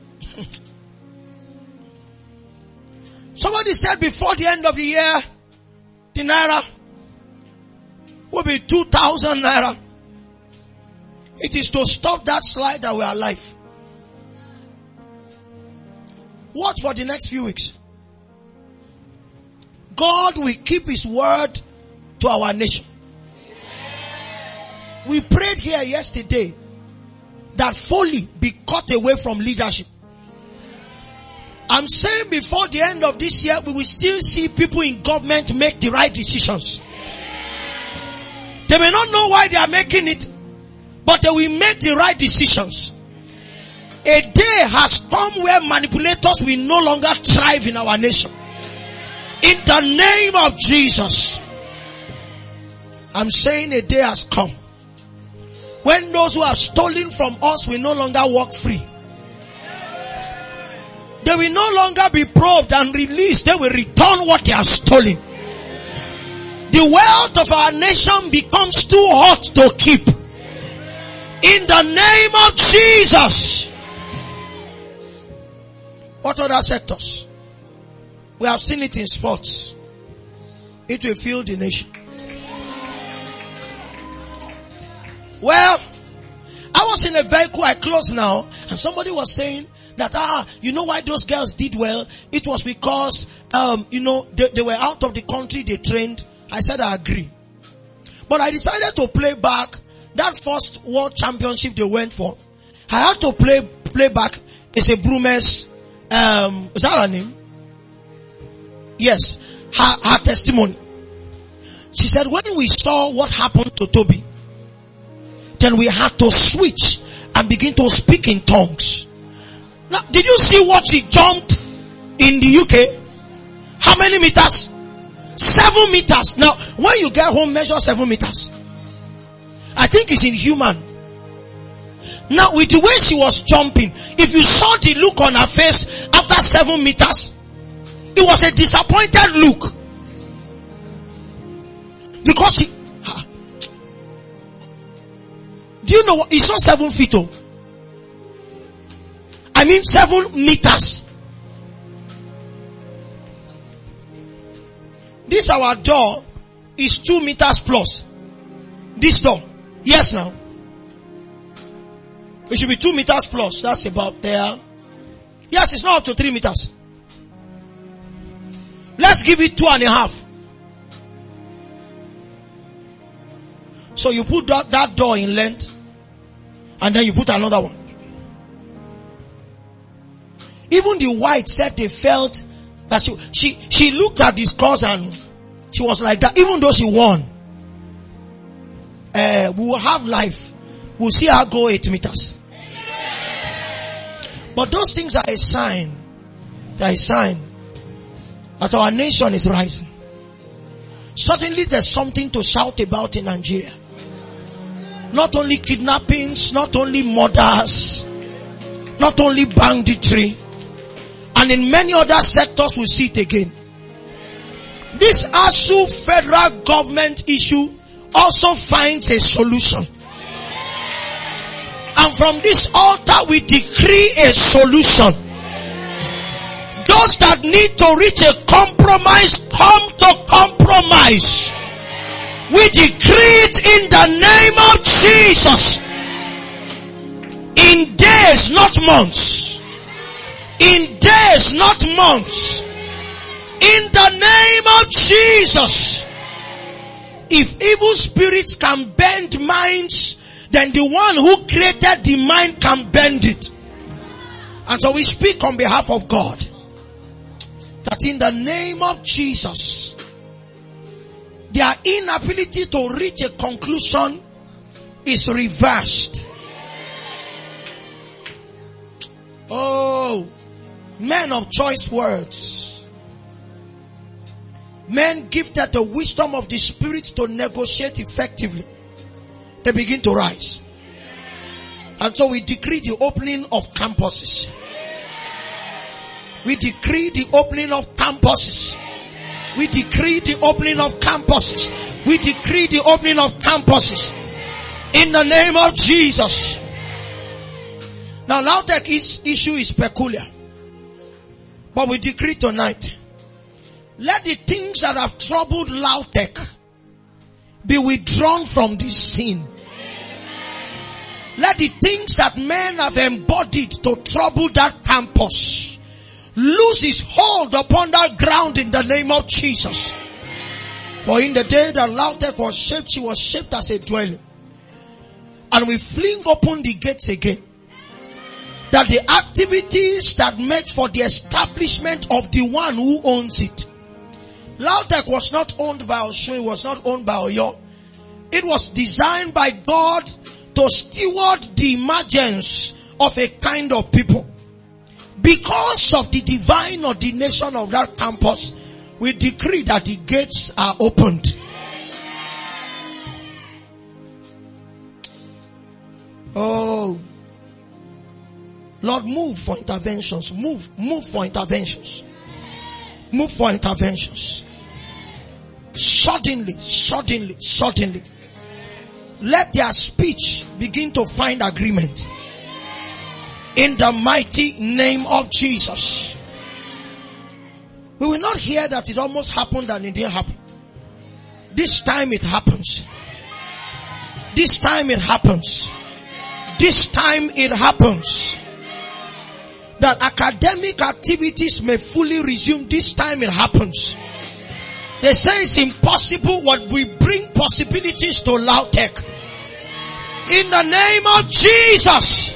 Somebody said before the end of the year, the Naira will be 2,000 Naira. It is to stop that slide that we are alive. Watch for the next few weeks. God will keep his word to our nation. We prayed here yesterday that folly be cut away from leadership. I'm saying before the end of this year, we will still see people in government make the right decisions. They may not know why they are making it, but they will make the right decisions. A day has come where manipulators will no longer thrive in our nation. In the name of Jesus. I'm saying a day has come when those who have stolen from us will no longer walk free. They will no longer be probed and released. They will return what they have stolen. The wealth of our nation becomes too hot to keep. In the name of Jesus. What other sectors? We have seen it in sports. It will fill the nation. Well, I was in a vehicle, I closed now, and somebody was saying that, you know why those girls did well? It was because, they were out of the country, they trained. I said I agree. But I decided to play back that first world championship they went for. I had to play back. It's a Brumes, is that her name? Yes. Her testimony. She said, when we saw what happened to Toby, then we had to switch and begin to speak in tongues. Now, did you see what she jumped in the UK? How many meters? 7 meters. Now, when you get home, measure 7 meters. I think it's inhuman. Now, with the way she was jumping, if you saw the look on her face after 7 meters, it was a disappointed look. Because she... Do you know what? It's not 7 feet. Oh. I mean 7 meters. This our door is 2 meters plus. This door. Yes now. It should be 2 meters plus. That's about there. Yes, it's not up to 3 meters. Let's give it 2.5. So you put that door in length, and then you put another one. Even the white said they felt that she looked at the scores and she was like that. Even though she won, we will have life. We'll see her go 8 meters. But those things are a sign. They are a sign that our nation is rising. Suddenly there's something to shout about in Nigeria. Not only kidnappings, not only murders, not only banditry, and in many other sectors we see it again. This ASU federal government issue also finds a solution. And from this altar we decree a solution. Those that need to reach a compromise, come to compromise. We decree it in the name of Jesus. In days, not months. In days, not months. In the name of Jesus. If evil spirits can bend minds, then the one who created the mind can bend it. And so we speak on behalf of God, that in the name of Jesus, their inability to reach a conclusion is reversed. Oh, men of choice words. Men gifted the wisdom of the Spirit to negotiate effectively. They begin to rise. And so we decree the opening of campuses. We decree the opening of campuses. We decree the opening of campuses. We decree the opening of campuses. In the name of Jesus. Now, LAUTECH issue is peculiar. But we decree tonight, let the things that have troubled LAUTECH be withdrawn from this scene. Let the things that men have embodied to trouble that campus lose his hold upon that ground in the name of Jesus. For in the day that LAUTECH was shaped, she was shaped as a dwelling. And we fling open the gates again, that the activities that make for the establishment of the one who owns it. LAUTECH was not owned by Osun, it was not owned by Oyo. It was designed by God to steward the emergence of a kind of people. Because of the divine ordination of that campus, we decree that the gates are opened. Oh, Lord, move for interventions. Move for interventions. Move for interventions. Suddenly. let their speech begin to find agreement. In the mighty name of Jesus. We will not hear that it almost happened and it didn't happen. This time it happens. This time it happens. This time it happens. That academic activities may fully resume. This time it happens. They say it's impossible, what we bring possibilities to Lautech. In the name of Jesus.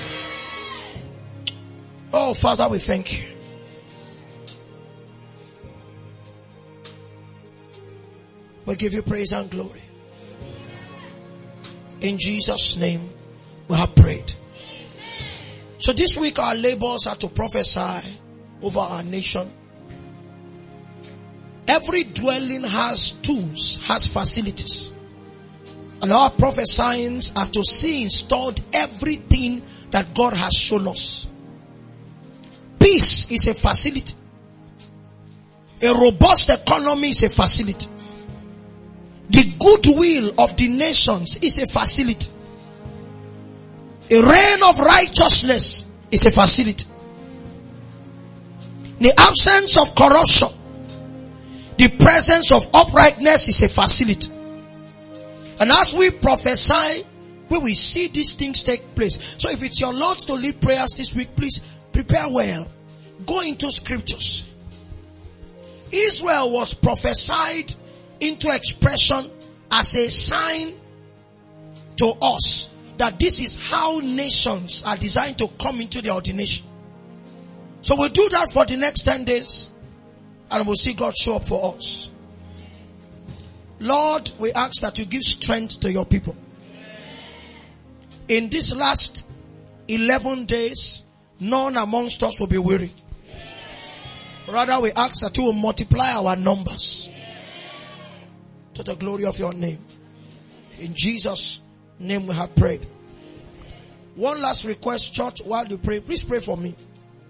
Oh, Father, we thank you. We give you praise and glory. In Jesus' name, we have prayed. So this week our labors are to prophesy over our nation. Every dwelling has tools, has facilities. And our prophesyings are to see installed everything that God has shown us. Peace is a facility. A robust economy is a facility. The goodwill of the nations is a facility. A reign of righteousness is a facility. The absence of corruption, the presence of uprightness is a facility. And as we prophesy, we will see these things take place. So if it's your Lord to lead prayers this week, please prepare well. Go into scriptures. Israel was prophesied into expression as a sign to us that this is how nations are designed to come into the ordination. So we'll do that for the next 10 days and we'll see God show up for us. Lord, we ask that you give strength to your people. In this last 11 days, none amongst us will be weary. Rather, we ask that you will multiply our numbers to the glory of your name. In Jesus' name we have prayed. One last request, church, while you pray, please pray for me.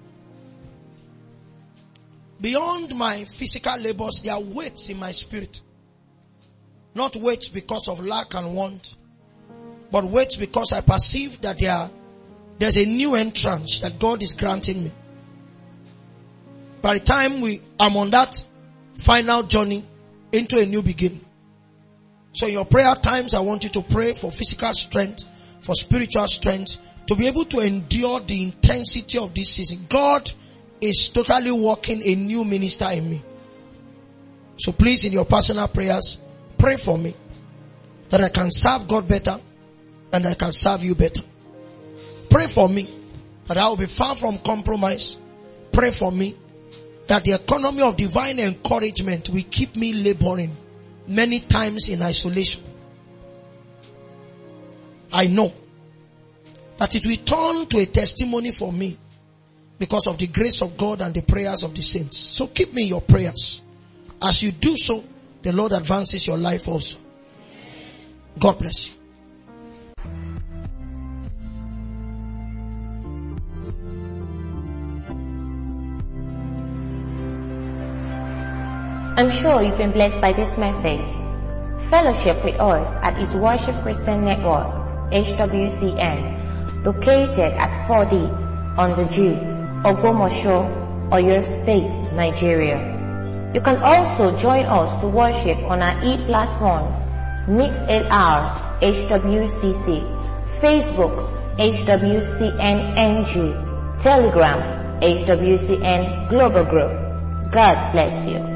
Beyond my physical labors, there are weights in my spirit. Not weights because of lack and want, but weights because I perceive that there's a new entrance that God is granting me. By the time I'm on that final journey into a new beginning. So in your prayer times, I want you to pray for physical strength, for spiritual strength, to be able to endure the intensity of this season. God is totally working a new minister in me. So please, in your personal prayers, pray for me that I can serve God better and I can serve you better. Pray for me that I will be far from compromise. Pray for me that the economy of divine encouragement will keep me laboring many times in isolation. I know that it will turn to a testimony for me because of the grace of God and the prayers of the saints. So keep me in your prayers. As you do so, the Lord advances your life also. God bless you. I'm sure you've been blessed by this message. Fellowship with us at His Worship Christian Network, HWCN, located at 4D on the Jew, Ogbomoso, Oyo State, Nigeria. You can also join us to worship on our e-platforms, MixLR, HWCC, Facebook, HWCN-NG, Telegram, HWCN Global Group. God bless you.